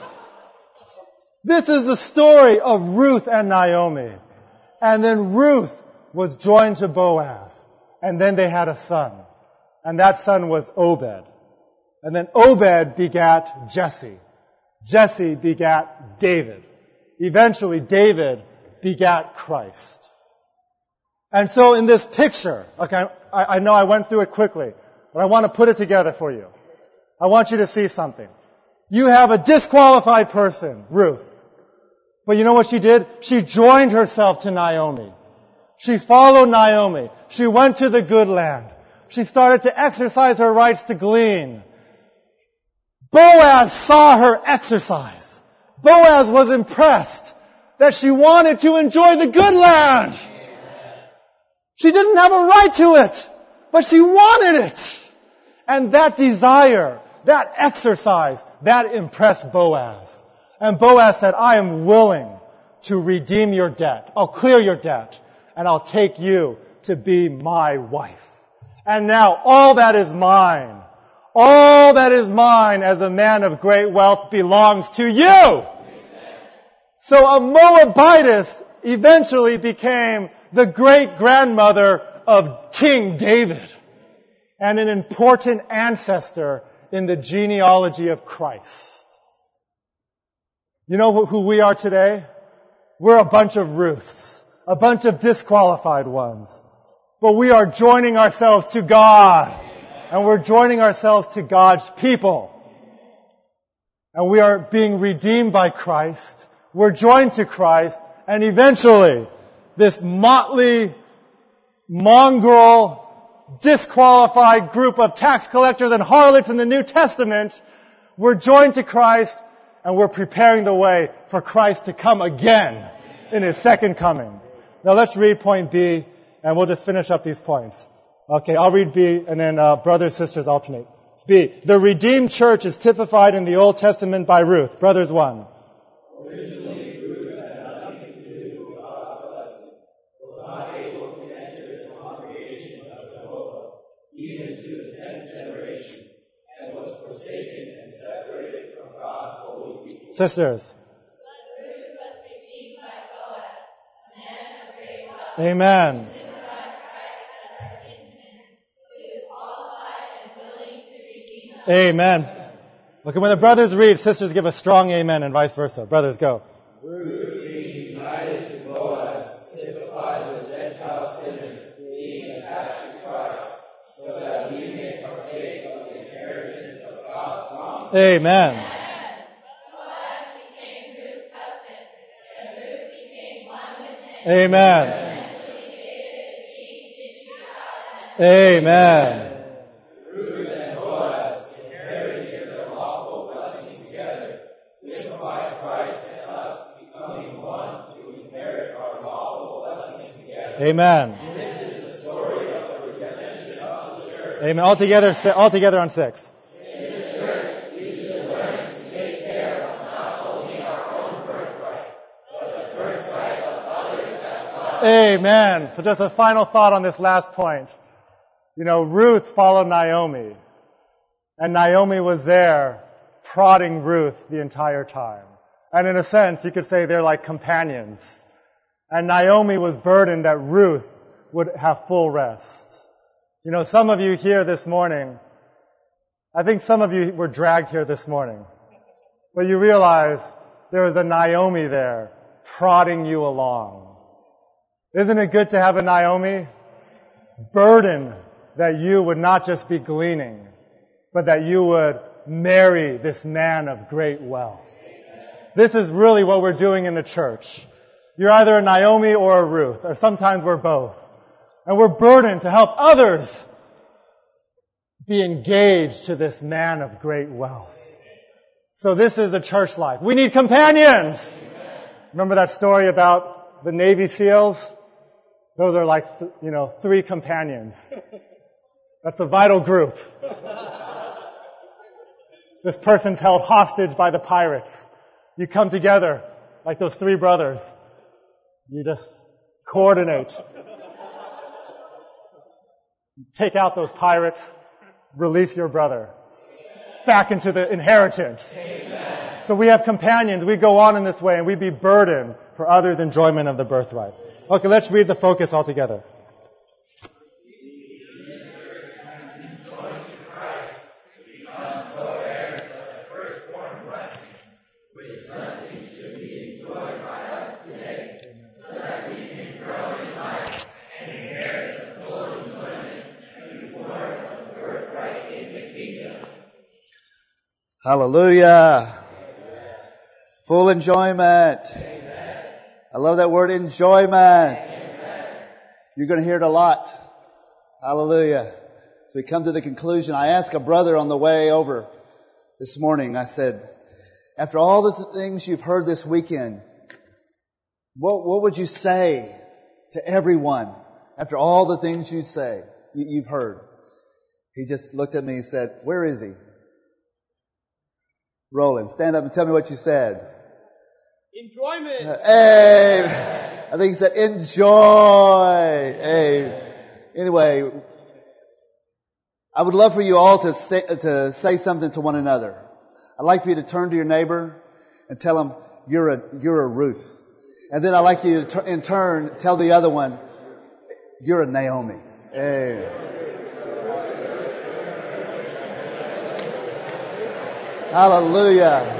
This is the story of Ruth and Naomi. And then Ruth was joined to Boaz. And then they had a son. And that son was Obed. And then Obed begat Jesse. Jesse begat David. eventually David begat Christ. And so in this picture, okay, I, I know I went through it quickly, but I want to put it together for you. I want you to see something. You have a disqualified person, Ruth. But you know what she did? She joined herself to Naomi. She followed Naomi. She went to the good land. She started to exercise her rights to glean. Boaz saw her exercise. Boaz was impressed that she wanted to enjoy the good land. She didn't have a right to it, but she wanted it. And that desire, that exercise, that impressed Boaz. And Boaz said, I am willing to redeem your debt. I'll clear your debt, and I'll take you to be my wife. And now all that is mine, all that is mine as a man of great wealth belongs to you. Amen. So a Moabitess eventually became the great-grandmother of King David and an important ancestor in the genealogy of Christ. You know who we are today? We're a bunch of Ruths, a bunch of disqualified ones. But we are joining ourselves to God. And we're joining ourselves to God's people. And we are being redeemed by Christ. We're joined to Christ. And eventually, this motley, mongrel, disqualified group of tax collectors and harlots in the New Testament, we're joined to Christ, and we're preparing the way for Christ to come again in His second coming. Now let's read point B, and we'll just finish up these points. Okay, I'll read B, and then uh, brothers, sisters alternate. B, the redeemed church is typified in the Old Testament by Ruth. Brothers, one. Originally, Ruth had nothing to do with God's blessing, was not able to enter the congregation of Jehovah, even to the tenth generation, and was forsaken and separated from God's holy people. Sisters. But Ruth was redeemed by Boaz, a man of great wealth. Amen. Amen. Okay, when the brothers read, sisters give a strong amen and vice versa. Brothers, go. Ruth being united to Boaz typifies the Gentile sinners being attached to Christ, so that we may partake of the inheritance of God's promise. Amen. Boaz became Ruth's husband, and Ruth became one with him. Amen. Eventually David achieved his child. Amen. Ruth and Boaz inheriting their lawful blessing together, typify Christ and us becoming one to inherit our lawful blessing together. Amen. This is the story of the redemption of the church. Amen. All together, si- all together on six. In the church, we should learn to take care of not only our own birthright, but the birthright of others as well. Amen. So just a final thought on this last point. You know, Ruth followed Naomi, and Naomi was there prodding Ruth the entire time. And in a sense, you could say they're like companions. And Naomi was burdened that Ruth would have full rest. You know, some of you here this morning, I think some of you were dragged here this morning, but you realize there was a Naomi there prodding you along. Isn't it good to have a Naomi? Burdened that you would not just be gleaning, but that you would marry this man of great wealth. This is really what we're doing in the church. You're either a Naomi or a Ruth, or sometimes we're both. And we're burdened to help others be engaged to this man of great wealth. So this is the church life. We need companions. Remember that story about the Navy SEALs? Those are like, you know, three companions. That's a vital group. This person's held hostage by the pirates. You come together like those three brothers. You just coordinate. Take out those pirates. Release your brother. Back into the inheritance. Amen. So we have companions. We go on in this way and we be burdened for others' enjoyment of the birthright. Okay, let's read the focus all together. Which nothing should be enjoyed by Hallelujah. Full enjoyment. Amen. I love that word, enjoyment. Amen. You're going to hear it a lot. Hallelujah. So we come to the conclusion. I asked a brother on the way over this morning, I said, after all the th- things you've heard this weekend, what, what would you say to everyone after all the things you say, you, you've heard? He just looked at me and said, where is he? Roland, stand up and tell me what you said. Enjoyment. Hey, I think he said enjoy. Hey, anyway, I would love for you all to say, to say something to one another. I'd like for you to turn to your neighbor and tell him you're a you're a Ruth, and then I'd like you to in turn tell the other one you're a Naomi. Hey. Hallelujah.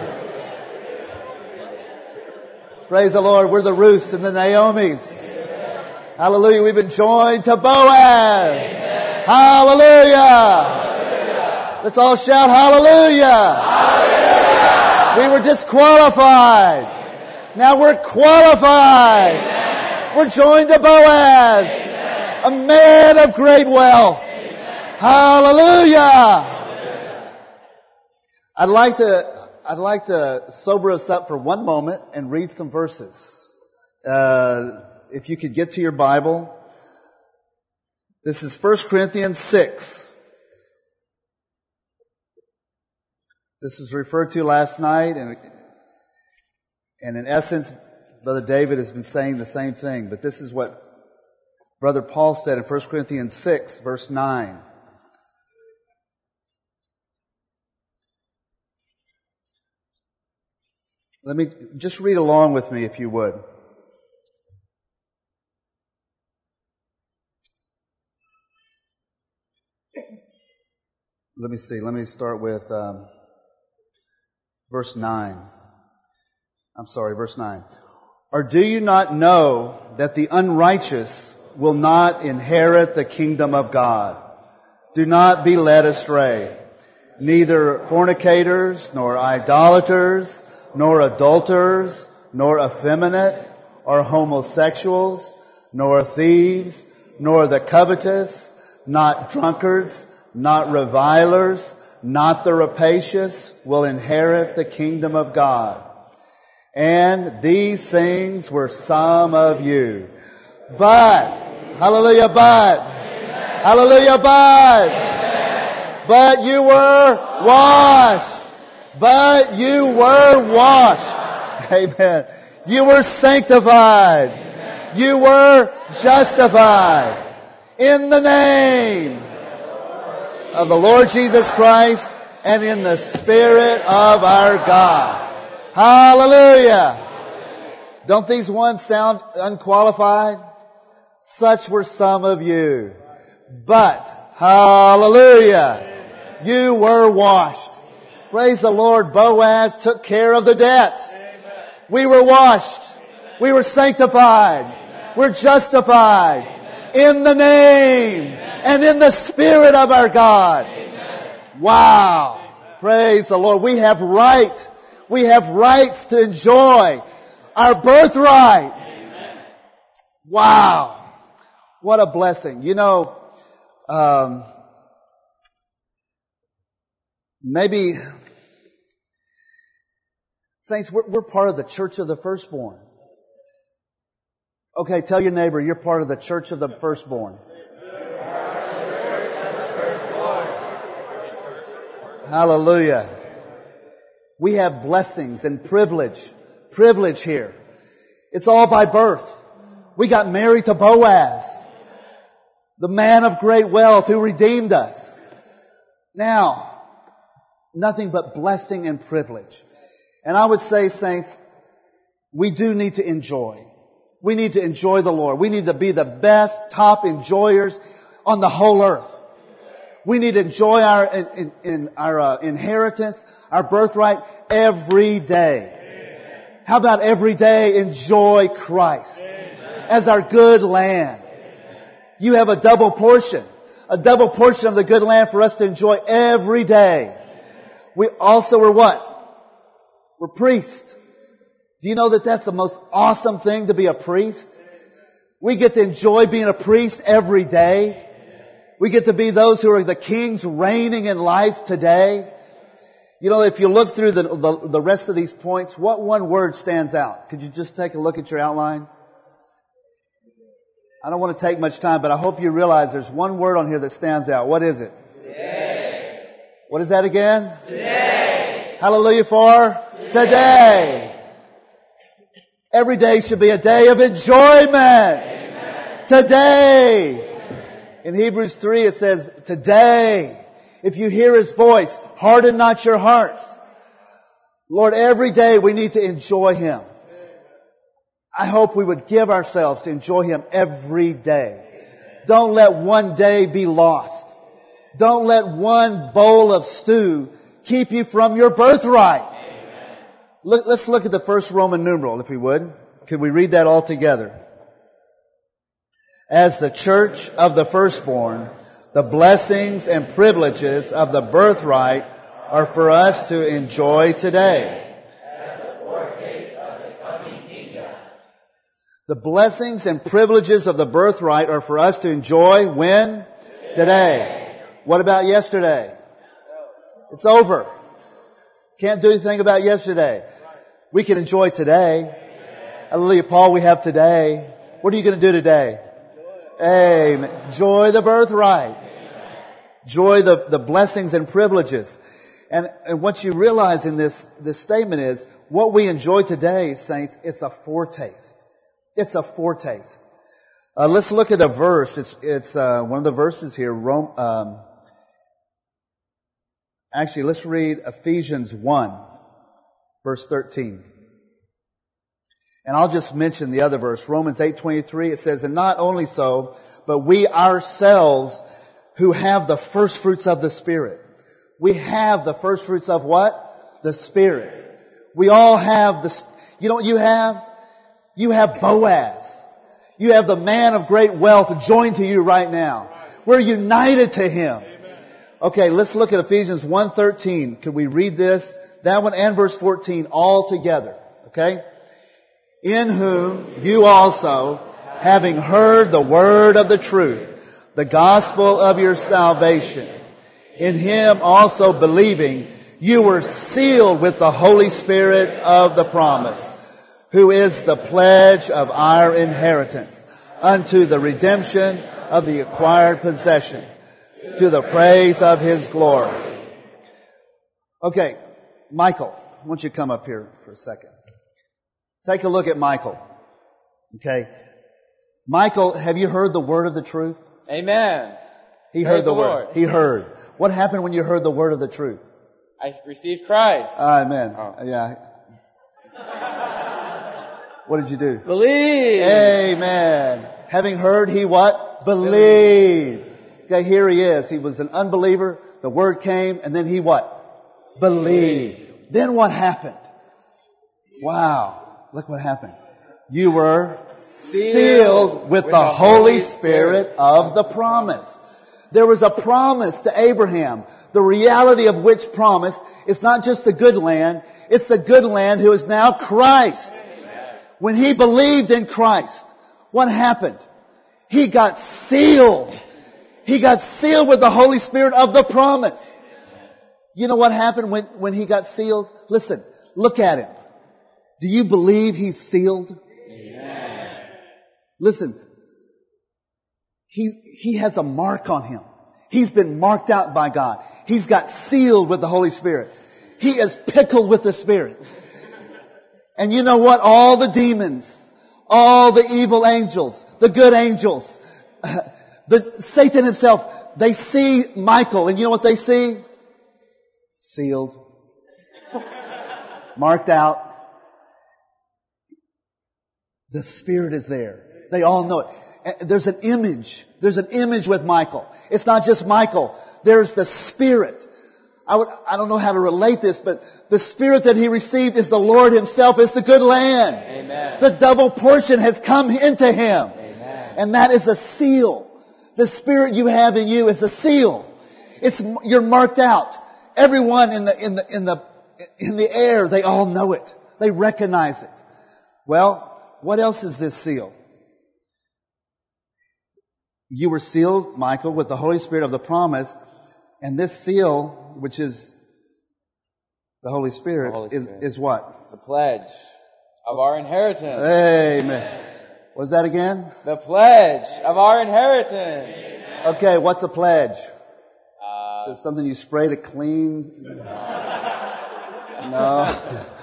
Praise the Lord. We're the Ruths and the Naomis. Hallelujah. We've been joined to Boaz. Amen. Hallelujah. Hallelujah. Let's all shout hallelujah. Hallelujah. We were disqualified. Amen. Now we're qualified. Amen. We're joined to Boaz. Amen. A man of great wealth. Amen. Hallelujah. I'd like to, I'd like to sober us up for one moment and read some verses. Uh, if you could get to your Bible. This is First Corinthians six. This was referred to last night, and, and in essence, Brother David has been saying the same thing, but this is what Brother Paul said in First Corinthians six, verse nine. Let me just read along with me if you would. Let me see. Let me start with um, verse nine. I'm sorry, verse nine. Or do you not know that the unrighteous will not inherit the kingdom of God? Do not be led astray. Neither fornicators, nor idolaters, nor adulterers, nor effeminate, or homosexuals, nor thieves, nor the covetous, not drunkards, not revilers, not the rapacious will inherit the kingdom of God. And these things were some of you. But, hallelujah, but, Amen. Hallelujah, but, Amen. But you were washed. But you were washed. Amen. You were sanctified. Amen. You were justified in the name of the Lord Jesus Christ and in the Spirit of our God. Hallelujah. Don't these ones sound unqualified? Such were some of you. But, hallelujah, you were washed. Praise the Lord, Boaz took care of the debt. Amen. We were washed. Amen. We were sanctified. Amen. We're justified. Amen. In the name Amen. And in the Spirit of our God. Amen. Wow. Amen. Praise the Lord. We have right. We have rights to enjoy our birthright. Amen. Wow. What a blessing. You know, um, maybe... Saints, we're, we're part of the church of the firstborn. Okay, tell your neighbor you're part of the church of the firstborn. Hallelujah. We have blessings and privilege. Privilege here. It's all by birth. We got married to Boaz, the man of great wealth who redeemed us. Now, nothing but blessing and privilege. And I would say, saints, we do need to enjoy. We need to enjoy the Lord. We need to be the best, top enjoyers on the whole earth. We need to enjoy our in, in our uh, inheritance, our birthright every day. Amen. How about every day enjoy Christ Amen. As our good land? Amen. You have a double portion, a double portion of the good land for us to enjoy every day. We also are what? We're priests. Do you know that that's the most awesome thing to be a priest? We get to enjoy being a priest every day. We get to be those who are the kings reigning in life today. You know, if you look through the, the, the rest of these points, what one word stands out? Could you just take a look at your outline? I don't want to take much time, but I hope you realize there's one word on here that stands out. What is it? Today. What is that again? Today. Hallelujah for today. today. Every day should be a day of enjoyment. Amen. Today. Amen. In Hebrews three it says, today, if you hear His voice, harden not your hearts. Lord, every day we need to enjoy Him. I hope we would give ourselves to enjoy Him every day. Don't let one day be lost. Don't let one bowl of stew keep you from your birthright. Look, let's look at the first Roman numeral, if we would. Could we read that all together? As the church of the firstborn, the blessings and privileges of the birthright are for us to enjoy today. As a foretaste of the coming kingdom. The blessings and privileges of the birthright are for us to enjoy when? Today. Today. What about yesterday? It's over. Can't do anything about yesterday. We can enjoy today. Hallelujah, Paul, we have today. What are you going to do today? Amen. Enjoy the birthright. Enjoy the, the blessings and privileges. And, and what you realize in this, this statement is, what we enjoy today, saints, it's a foretaste. It's a foretaste. Uh, let's look at a verse. It's, it's uh, one of the verses here. Rome, um, actually, let's read Ephesians one, verse thirteen. And I'll just mention the other verse. Romans eight twenty-three, it says, and not only so, but we ourselves who have the first fruits of the Spirit. We have the first fruits of what? The Spirit. We all have the, you know what you have? You have Boaz. You have the man of great wealth joined to you right now. We're united to him. Okay, let's look at Ephesians one thirteen. Could we read this? That one and verse fourteen all together. Okay? In whom you also, having heard the word of the truth, the gospel of your salvation, in Him also believing, you were sealed with the Holy Spirit of the promise, who is the pledge of our inheritance, unto the redemption of the acquired possession, to the praise of His glory. Okay, Michael, I want you to come up here for a second. Take a look at Michael. Okay. Michael, have you heard the word of the truth? Amen. He Praise heard the, the word. Lord. He heard. What happened when you heard the word of the truth? I received Christ. Amen. Oh. Yeah. What did you do? Believe. Amen. Having heard, he what? Believed. Okay, here he is. He was an unbeliever. The word came, and then he what? Believed. Then what happened? Wow. Look what happened. You were sealed with the Holy Spirit of the promise. There was a promise to Abraham. The reality of which promise is not just the good land. It's the good land who is now Christ. When he believed in Christ, what happened? He got sealed. He got sealed with the Holy Spirit of the promise. You know what happened when, when he got sealed? Listen, look at him. Do you believe he's sealed? Amen. Listen, he, he has a mark on him. He's been marked out by God. He's got sealed with the Holy Spirit. He is pickled with the Spirit. And you know what? All the demons, all the evil angels, the good angels, the Satan himself, they see Michael, and you know what they see? Sealed. Marked out. The Spirit is there. They all know it. There's an image. There's an image with Michael. It's not just Michael. There's the Spirit. I would, I don't know how to relate this, but the Spirit that he received is the Lord Himself. It's the good land. Amen. The double portion has come into him. Amen. And that is a seal. The Spirit you have in you is a seal. It's, you're marked out. Everyone in the, in the, in the, in the air, they all know it. They recognize it. Well, what else is this seal? You were sealed, Michael, with the Holy Spirit of the promise, and this seal, which is the Holy Spirit, The Holy is, Spirit. is what? The pledge of our inheritance. Amen. What was that again? The pledge of our inheritance. Okay, what's a pledge? Uh, Is it something you spray to clean? No.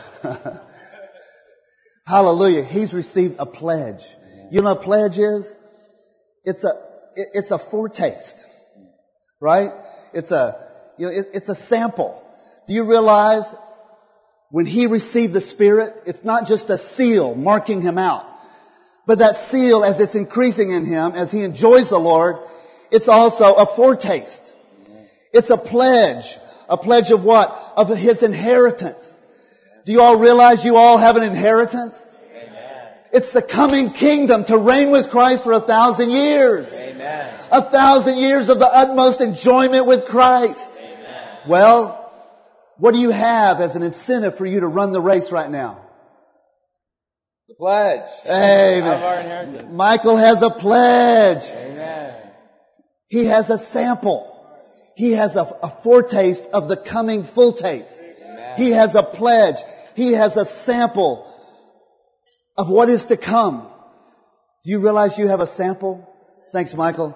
Hallelujah. He's received a pledge. You know what a pledge is? It's a, it- it's a foretaste. Right? It's a, you know, it, it's a sample. Do you realize when he received the Spirit, it's not just a seal marking him out, but that seal, as it's increasing in him, as he enjoys the Lord, it's also a foretaste. It's a pledge. A pledge of what? Of his inheritance. Do you all realize you all have an inheritance? Amen. It's the coming kingdom to reign with Christ for a thousand years. Amen. A thousand years of the utmost enjoyment with Christ. Amen. Well, what do you have as an incentive for you to run the race right now? The pledge Amen. of our inheritance. Michael has a pledge. Amen. He has a sample. He has a, a foretaste of the coming full taste. Amen. He has a pledge. He has a sample of what is to come. Do you realize you have a sample? Thanks, Michael.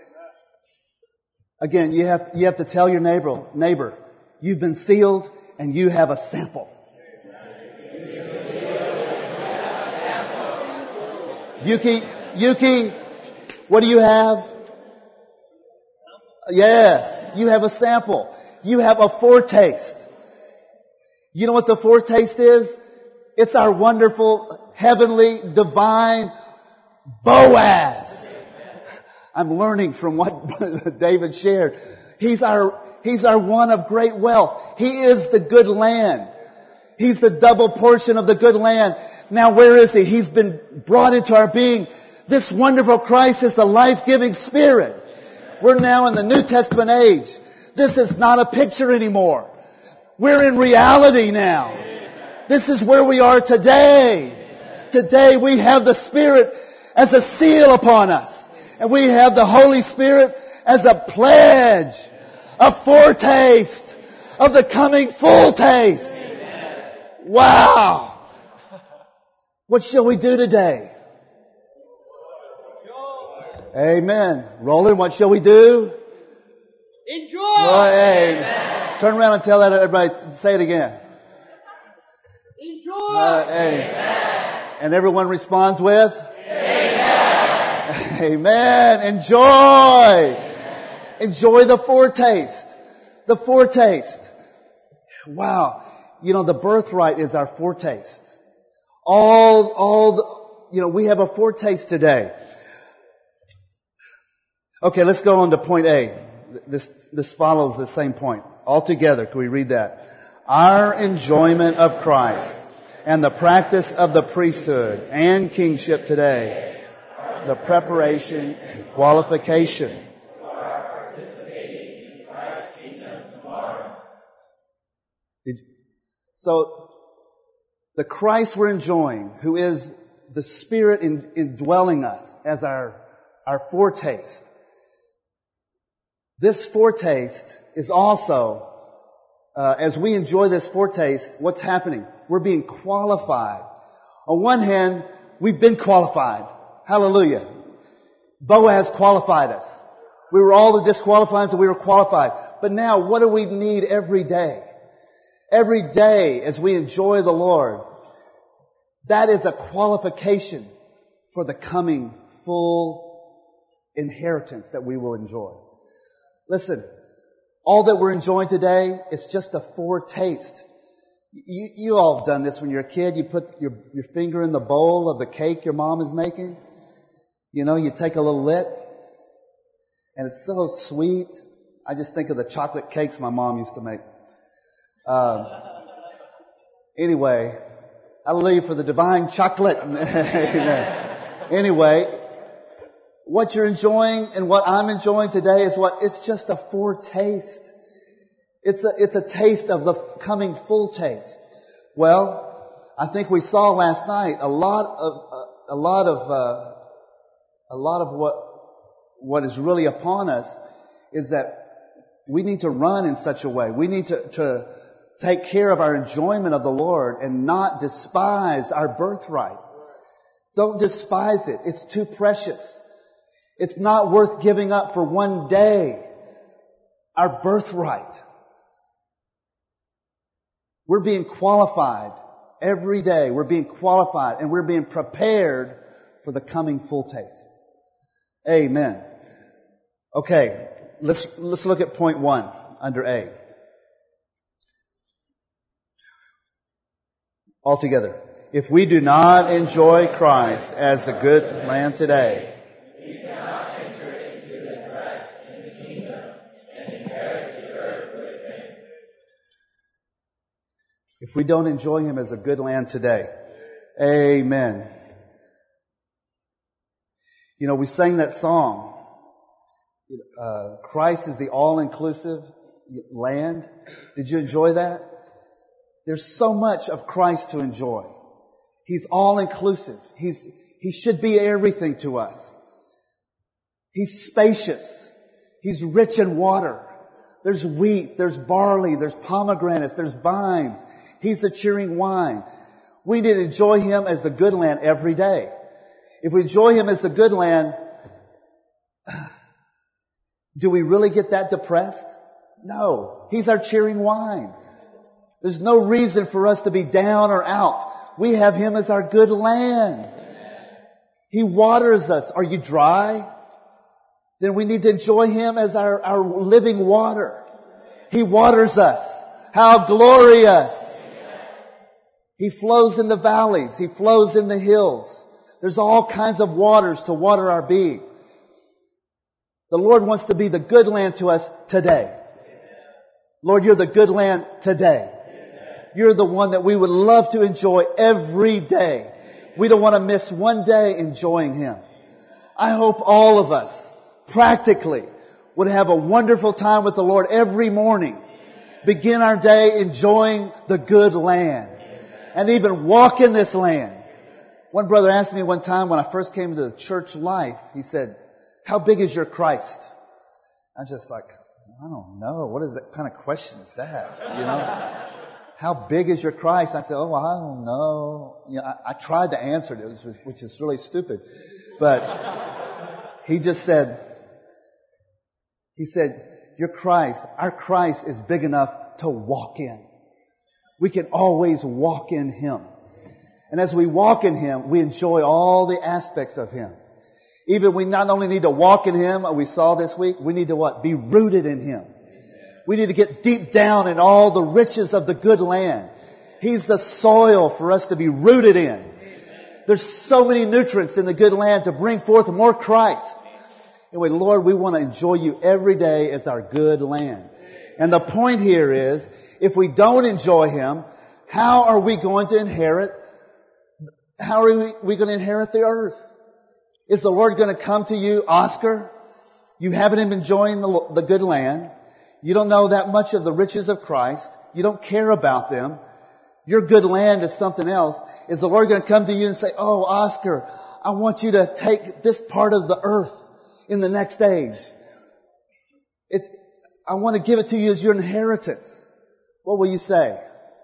Again, you have, you have to tell your neighbor, neighbor, you've been sealed and you have a sample. Yuki, Yuki, what do you have? Yes, you have a sample. You have a foretaste. You know what the foretaste is? It's our wonderful, heavenly, divine Boaz. I'm learning from what David shared. He's our, he's our one of great wealth. He is the good land. He's the double portion of the good land. Now where is he? He's been brought into our being. This wonderful Christ is the life-giving Spirit. We're now in the New Testament age. This is not a picture anymore. We're in reality now. This is where we are today. Today we have the Spirit as a seal upon us. And we have the Holy Spirit as a pledge, a foretaste of the coming full taste. Wow! What shall we do today? Amen. Roland, what shall we do? Enjoy! Oh, amen. Turn around and tell that everybody. Say it again. Enjoy! Uh, amen. And everyone responds with? Amen. Amen. Enjoy. Enjoy the foretaste. The foretaste. Wow. You know, the birthright is our foretaste. All, all the, you know, we have a foretaste today. Okay, let's go on to point A. This, this follows the same point. All together, can we read that? Our enjoyment of Christ and the practice of the priesthood and kingship today, the preparation and qualification. Did- So, the Christ we're enjoying, who is the Spirit in, indwelling us as our, our foretaste. This foretaste is also, uh, as we enjoy this foretaste, what's happening? We're being qualified. On one hand, we've been qualified. Hallelujah. Boaz qualified us. We were all the disqualified, so we were qualified. But now, what do we need every day? Every day as we enjoy the Lord, that is a qualification for the coming full inheritance that we will enjoy. Listen, all that we're enjoying today is just a foretaste. You, you all have done this when you're a kid. You put your, your finger in the bowl of the cake your mom is making. You know, you take a little lit, and it's so sweet. I just think of the chocolate cakes my mom used to make. Um, anyway, hallelujah for the divine chocolate. Anyway, what you're enjoying and what I'm enjoying today is what? It's just a foretaste. It's a, it's a taste of the coming full taste. Well, I think we saw last night a lot of, a, a lot of, uh, a lot of what, what is really upon us is that we need to run in such a way. We need to, to take care of our enjoyment of the Lord and not despise our birthright. Don't despise it. It's too precious. It's not worth giving up for one day. Our birthright. We're being qualified every day. We're being qualified and we're being prepared for the coming full taste. Amen. Okay, let's, let's look at point one under A. Altogether. If we do not enjoy Christ as the good land today, we cannot enter into His rest in the kingdom and inherit the earth with Him. if we don't enjoy Him as a good land today, amen. You know, we sang that song, uh, Christ is the all-inclusive land. Did you enjoy that? There's so much of Christ to enjoy. He's all-inclusive. He's, He should be everything to us. He's spacious. He's rich in water. There's wheat, there's barley, there's pomegranates, there's vines. He's the cheering wine. We need to enjoy Him as the good land every day. If we enjoy Him as the good land, do we really get that depressed? No. He's our cheering wine. There's no reason for us to be down or out. We have Him as our good land. He waters us. Are you dry? Then we need to enjoy Him as our, our living water. He waters us. How glorious! He flows in the valleys. He flows in the hills. There's all kinds of waters to water our being. The Lord wants to be the good land to us today. Lord, You're the good land today. You're the one that we would love to enjoy every day. We don't want to miss one day enjoying Him. I hope all of us practically would have a wonderful time with the Lord every morning. Begin our day enjoying the good land. And even walk in this land. One brother asked me one time when I first came to the church life, he said, how big is your Christ? I'm just like, I don't know. What is that kind of question is that? You know? How big is your Christ? I said, oh, well, I don't know. You know, I, I tried to answer it, which is really stupid. But he just said, he said, your Christ, our Christ is big enough to walk in. We can always walk in Him. And as we walk in Him, we enjoy all the aspects of Him. Even we not only need to walk in Him, we saw this week, we need to what? Be rooted in Him. We need to get deep down in all the riches of the good land. He's the soil for us to be rooted in. There's so many nutrients in the good land to bring forth more Christ. Anyway, Lord, we want to enjoy You every day as our good land. And the point here is, if we don't enjoy Him, how are we going to inherit, how are we, we going to inherit the earth? Is the Lord going to come to you, Oscar? You haven't been enjoying the, the good land. You don't know that much of the riches of Christ. You don't care about them. Your good land is something else. Is the Lord going to come to you and say, oh, Oscar, I want you to take this part of the earth in the next age. It's, I want to give it to you as your inheritance. What will you say?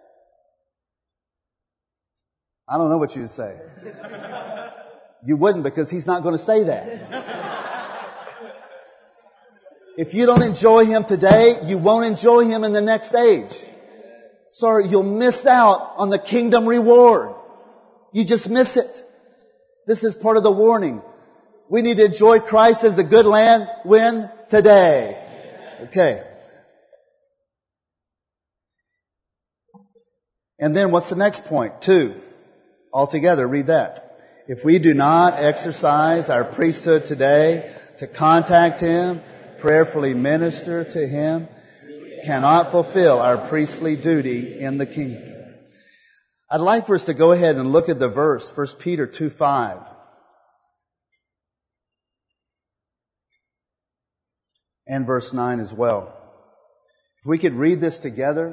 I don't know what you would say. You wouldn't, because He's not going to say that. If you don't enjoy Him today, you won't enjoy Him in the next age. Sorry, you'll miss out on the kingdom reward. You just miss it. This is part of the warning. We need to enjoy Christ as the good land. When? Today. Okay. And then what's the next point? Two. Altogether, read that. If we do not exercise our priesthood today to contact Him, prayerfully minister to Him, cannot fulfill our priestly duty in the kingdom. I'd like for us to go ahead and look at the verse, First Peter two five. And verse nine as well. If we could read this together.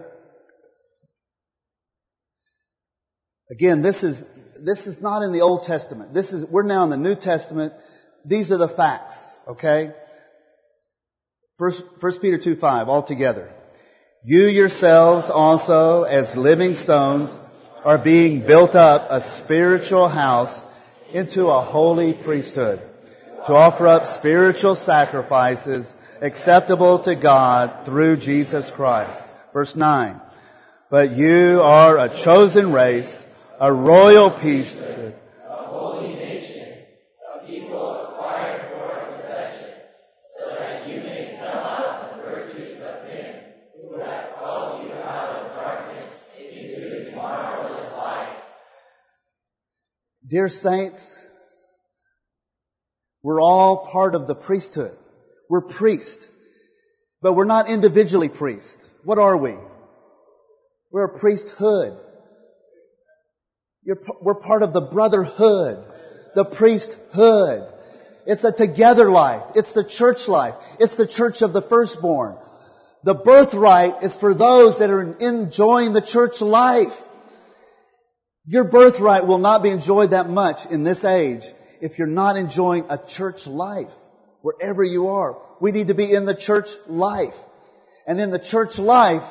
Again, this is, this is not in the Old Testament. This is, we're now in the New Testament. These are the facts, okay? First, First Peter two five, all together. You yourselves also, as living stones, are being built up a spiritual house into a holy priesthood, to offer up spiritual sacrifices acceptable to God through Jesus Christ. Verse nine. But you are a chosen race, a royal priesthood, a holy nation, a people acquired for a possession, so that you may tell out the virtues of Him who has called you out of darkness into His marvelous light. Dear saints, we're all part of the priesthood. We're priests, but we're not individually priests. What are we? We're a priesthood. You're, we're part of the brotherhood, the priesthood. It's a together life. It's the church life. It's the church of the firstborn. The birthright is for those that are enjoying the church life. Your birthright will not be enjoyed that much in this age if you're not enjoying a church life. Wherever you are, we need to be in the church life. And in the church life,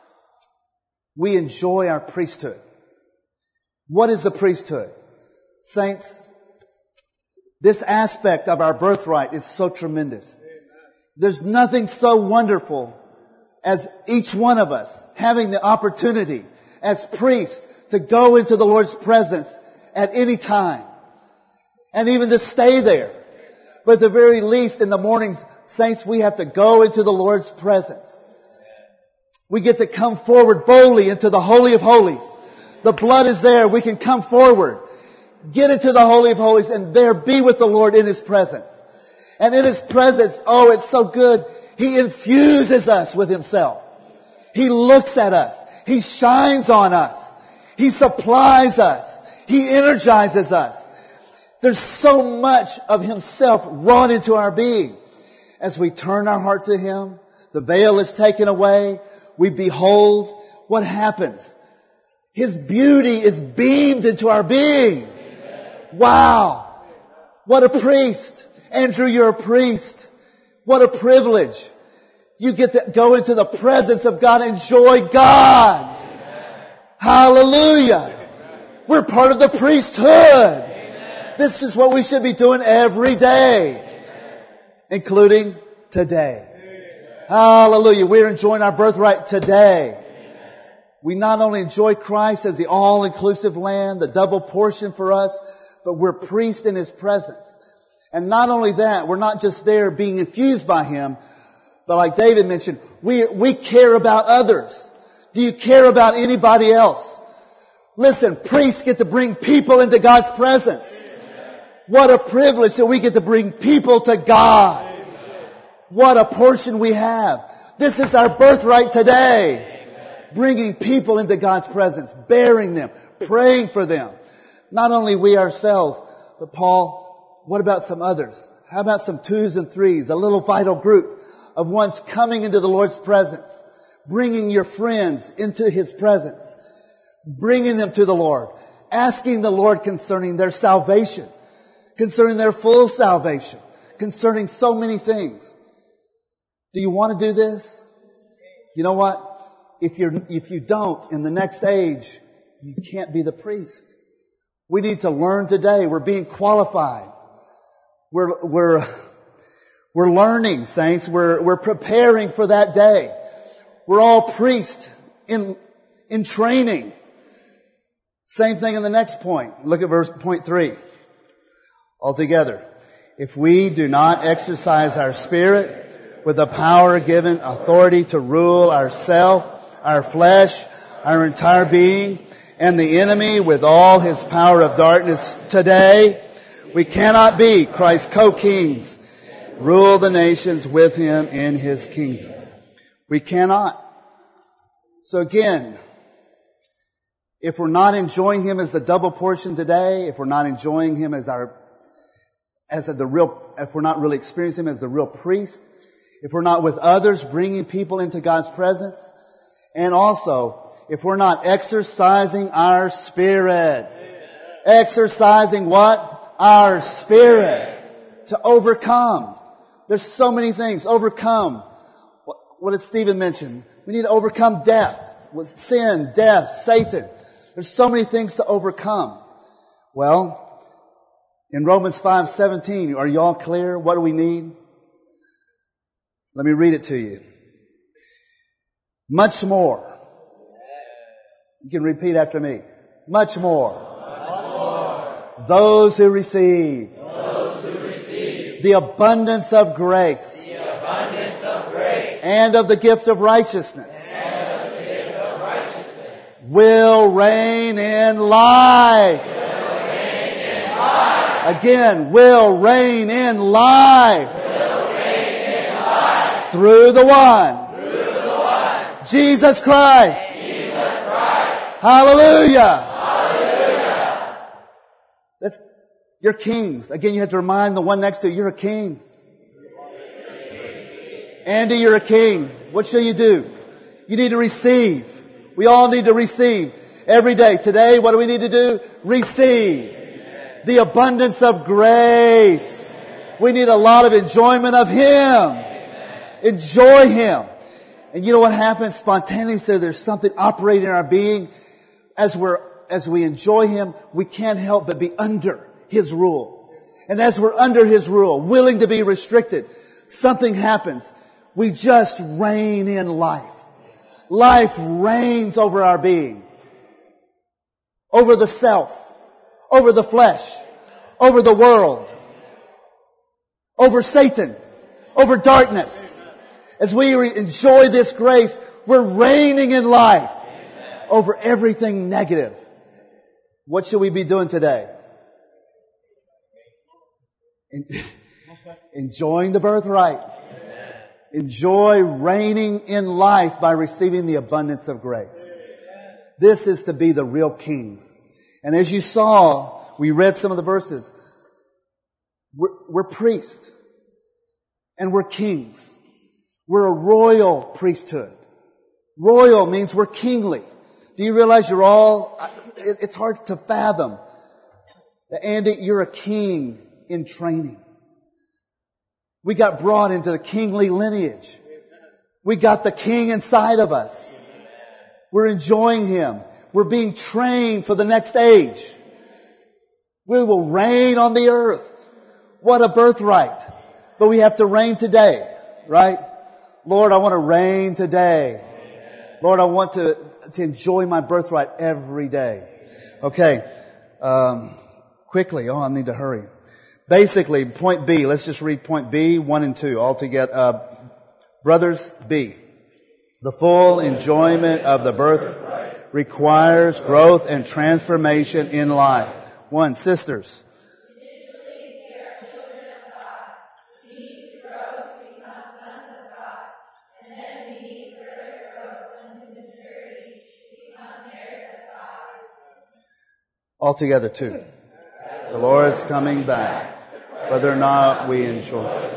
we enjoy our priesthood. What is the priesthood? Saints, this aspect of our birthright is so tremendous. There's nothing so wonderful as each one of us having the opportunity as priests to go into the Lord's presence at any time and even to stay there. But at the very least, in the mornings, saints, we have to go into the Lord's presence. We get to come forward boldly into the Holy of Holies. The blood is there. We can come forward, get into the Holy of Holies, and there be with the Lord in His presence. And in His presence, oh, it's so good. He infuses us with Himself. He looks at us. He shines on us. He supplies us. He energizes us. There's so much of Himself wrought into our being. As we turn our heart to Him, the veil is taken away. We behold what happens. His beauty is beamed into our being. Wow. What a priest. Andrew, you're a priest. What a privilege. You get to go into the presence of God and enjoy God. Hallelujah. We're part of the priesthood. This is what we should be doing every day, including today. Hallelujah. We're enjoying our birthright today. We not only enjoy Christ as the all-inclusive land, the double portion for us, but we're priests in His presence. And not only that, we're not just there being infused by Him, but like David mentioned, we, we care about others. Do you care about anybody else? Listen, priests get to bring people into God's presence. What a privilege that we get to bring people to God. What a portion we have. This is our birthright today. Bringing people into God's presence, bearing them, praying for them. Not only we ourselves, but Paul, what about some others? How about some twos and threes, a little vital group of ones coming into the Lord's presence, bringing your friends into His presence, bringing them to the Lord, asking the Lord concerning their salvation, concerning their full salvation, concerning so many things. Do you want to do this? You know what? If you're, if you don't, in the next age, you can't be the priest. We need to learn today. We're being qualified. We're, we're, we're learning, saints. We're, we're preparing for that day. We're all priests in, in training. Same thing in the next point. Look at verse point three. Altogether. If we do not exercise our spirit with the power given authority to rule ourself, our flesh, our entire being, and the enemy with all his power of darkness today, we cannot be Christ's co-kings, rule the nations with Him in His kingdom. We cannot. So again, if we're not enjoying Him as the double portion today, if we're not enjoying Him as our, as the real, if we're not really experiencing Him as the real priest, if we're not with others, bringing people into God's presence, and also if we're not exercising our spirit. Exercising what? Our spirit to overcome. There's so many things. Overcome. What did Stephen mention? We need to overcome death. With sin, death, Satan. There's so many things to overcome. Well, in Romans five seventeen, are you all clear? What do we need? Let me read it to you. Much more. You can repeat after me. Much more. Much more. Those who receive. Those who receive. The abundance of grace. The abundance of grace. And of the gift of righteousness. And of the gift of righteousness. Will reign in life. Will reign in life. Again, will reign in life. Will reign in life. Through the one. Through the one. Jesus Christ. Jesus Christ. Hallelujah. Hallelujah. That's, you're kings. Again, you have to remind the one next to you, you're a king. Andy, you're a king. What shall you do? You need to receive. We all need to receive. Every day. Today, what do we need to do? Receive. The abundance of grace. We need a lot of enjoyment of Him. Enjoy Him. And you know what happens? Spontaneously, there's something operating in our being. As we're, as we enjoy Him, we can't help but be under His rule. And as we're under His rule, willing to be restricted, something happens. We just reign in life. Life reigns over our being. Over the self. Over the flesh. Over the world. Over Satan. Over darkness. As we re- enjoy this grace, we're reigning in life over everything negative. What should we be doing today? En- Enjoying the birthright. Enjoy reigning in life by receiving the abundance of grace. This is to be the real kings. And as you saw, we read some of the verses. We're, we're priests. And we're kings. We're a royal priesthood. Royal means we're kingly. Do you realize you're all, it's hard to fathom. Andy, you're a king in training. We got brought into the kingly lineage. We got the king inside of us. We're enjoying Him. We're being trained for the next age. We will reign on the earth. What a birthright. But we have to reign today, right? Lord, I want to reign today. Lord, I want to, to enjoy my birthright every day. Okay. Um, quickly. Oh, I need to hurry. Basically, point B. Let's just read point B, one and two all together. Uh, brothers, B. The full enjoyment of the birthright requires growth and transformation in life. One, sisters. All together, too. The Lord is coming back, whether or not we enjoy.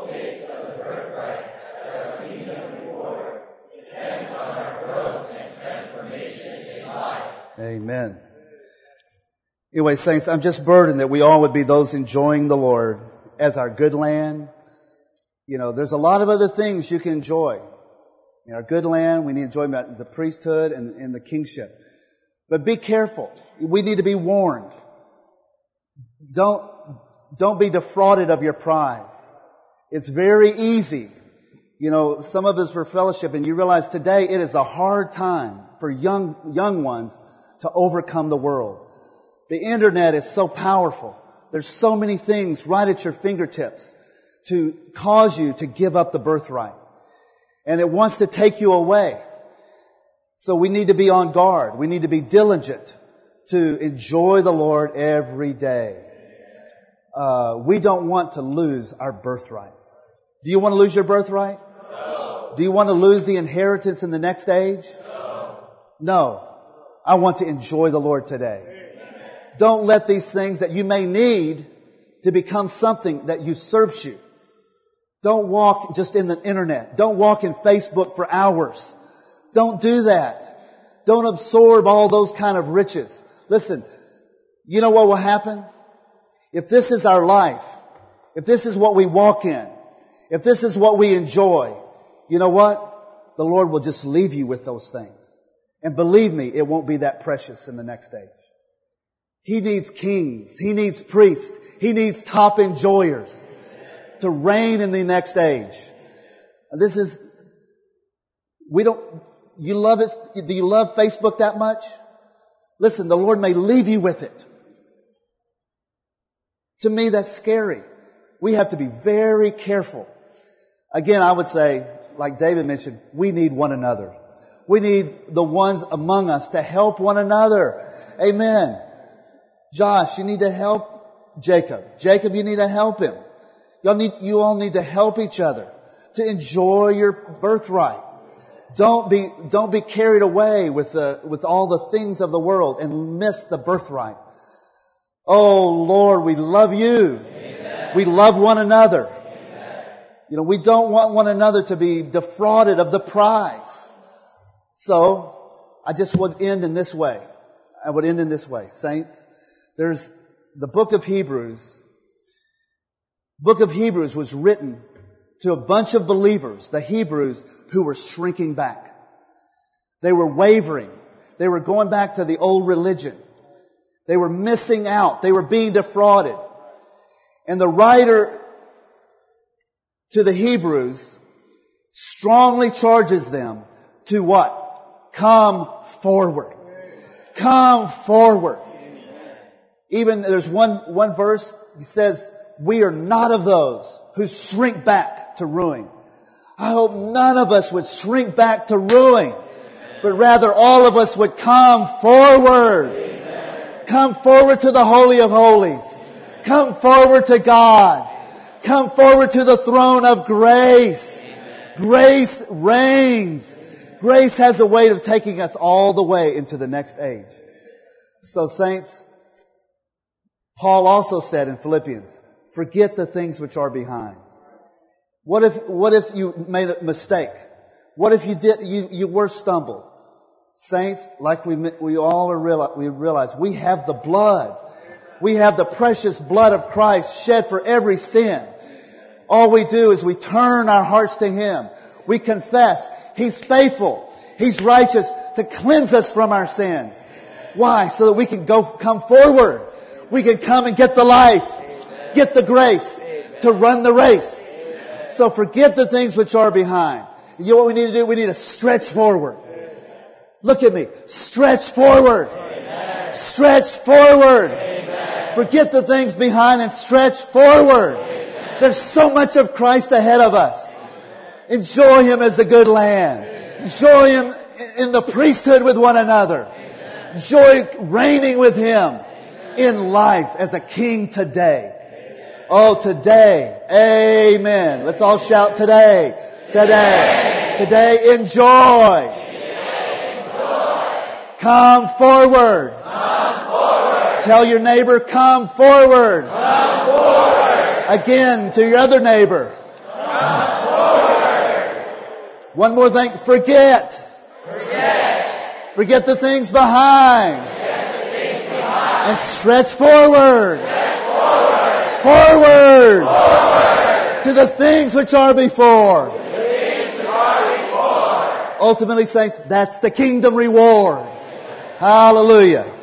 Amen. Anyway, saints, I'm just burdened that we all would be those enjoying the Lord as our good land. You know, there's a lot of other things you can enjoy. In our good land, we need to enjoy that as a priesthood and, and the kingship. But be careful. We need to be warned. Don't, don't be defrauded of your prize. It's very easy. You know, some of us were fellowship, and you realize today it is a hard time for young, young ones to overcome the world. The internet is so powerful. There's so many things right at your fingertips to cause you to give up the birthright. And it wants to take you away. So we need to be on guard. We need to be diligent to enjoy the Lord every day. Uh, we don't want to lose our birthright. Do you want to lose your birthright? No. Do you want to lose the inheritance in the next age? No. No. I want to enjoy the Lord today. Don't let these things that you may need to become something that usurps you. Don't walk just in the internet. Don't walk in Facebook for hours. Don't do that. Don't absorb all those kind of riches. Listen, you know what will happen? If this is our life, if this is what we walk in, if this is what we enjoy, you know what? The Lord will just leave you with those things. And believe me, it won't be that precious in the next age. He needs kings. He needs priests. He needs top enjoyers to reign in the next age. This is, we don't, you love it, do you love Facebook that much? Listen, the Lord may leave you with it. To me, that's scary. We have to be very careful. Again, I would say, like David mentioned, we need one another. We need the ones among us to help one another. Amen. Josh, you need to help Jacob. Jacob, you need to help him. Y'all need, you all need to help each other to enjoy your birthright. Don't be, don't be carried away with the, with all the things of the world and miss the birthright. Oh Lord, we love you. Amen. We love one another. Amen. You know, we don't want one another to be defrauded of the prize. So, I just would end in this way. I would end in this way. Saints, there's the book of Hebrews. Book of Hebrews was written to a bunch of believers, the Hebrews, who were shrinking back. They were wavering. They were going back to the old religion. They were missing out. They were being defrauded. And the writer to the Hebrews strongly charges them to what? Come forward. Come forward. Even there's one, one verse, he says, we are not of those who shrink back to ruin. I hope none of us would shrink back to ruin, but rather all of us would come forward. Amen. Come forward to the Holy of Holies. Come forward to God. Come forward to the throne of grace. Amen. Grace reigns. Grace has a way of taking us all the way into the next age. So saints, Paul also said in Philippians, forget the things which are behind. What if, what if you made a mistake? What if you did, you, you were stumbled? Saints, like we, we all are realize, we realize, we have the blood. We have the precious blood of Christ shed for every sin. All we do is we turn our hearts to Him. We confess. He's faithful. He's righteous to cleanse us from our sins. Why? So that we can go, come forward. We can come and get the life, get the grace to run the race. So forget the things which are behind. And you know what we need to do? We need to stretch forward. Look at me. Stretch forward. Amen. Stretch forward. Amen. Forget the things behind and stretch forward. Amen. There's so much of Christ ahead of us. Enjoy Him as the good land. Enjoy Him in the priesthood with one another. Enjoy reigning with Him in life as a king today. Oh, today. Amen. Let's all shout today. Today. Today, enjoy. Come forward. Come forward. Tell your neighbor, come forward. Come forward. Again, to your other neighbor. Come forward. One more thing. Forget. Forget. Forget the things behind. Forget the things behind. And stretch forward. Stretch forward. Forward. Forward. To the things which are before. To the things which are before. Ultimately, saints, that's the kingdom reward. Hallelujah.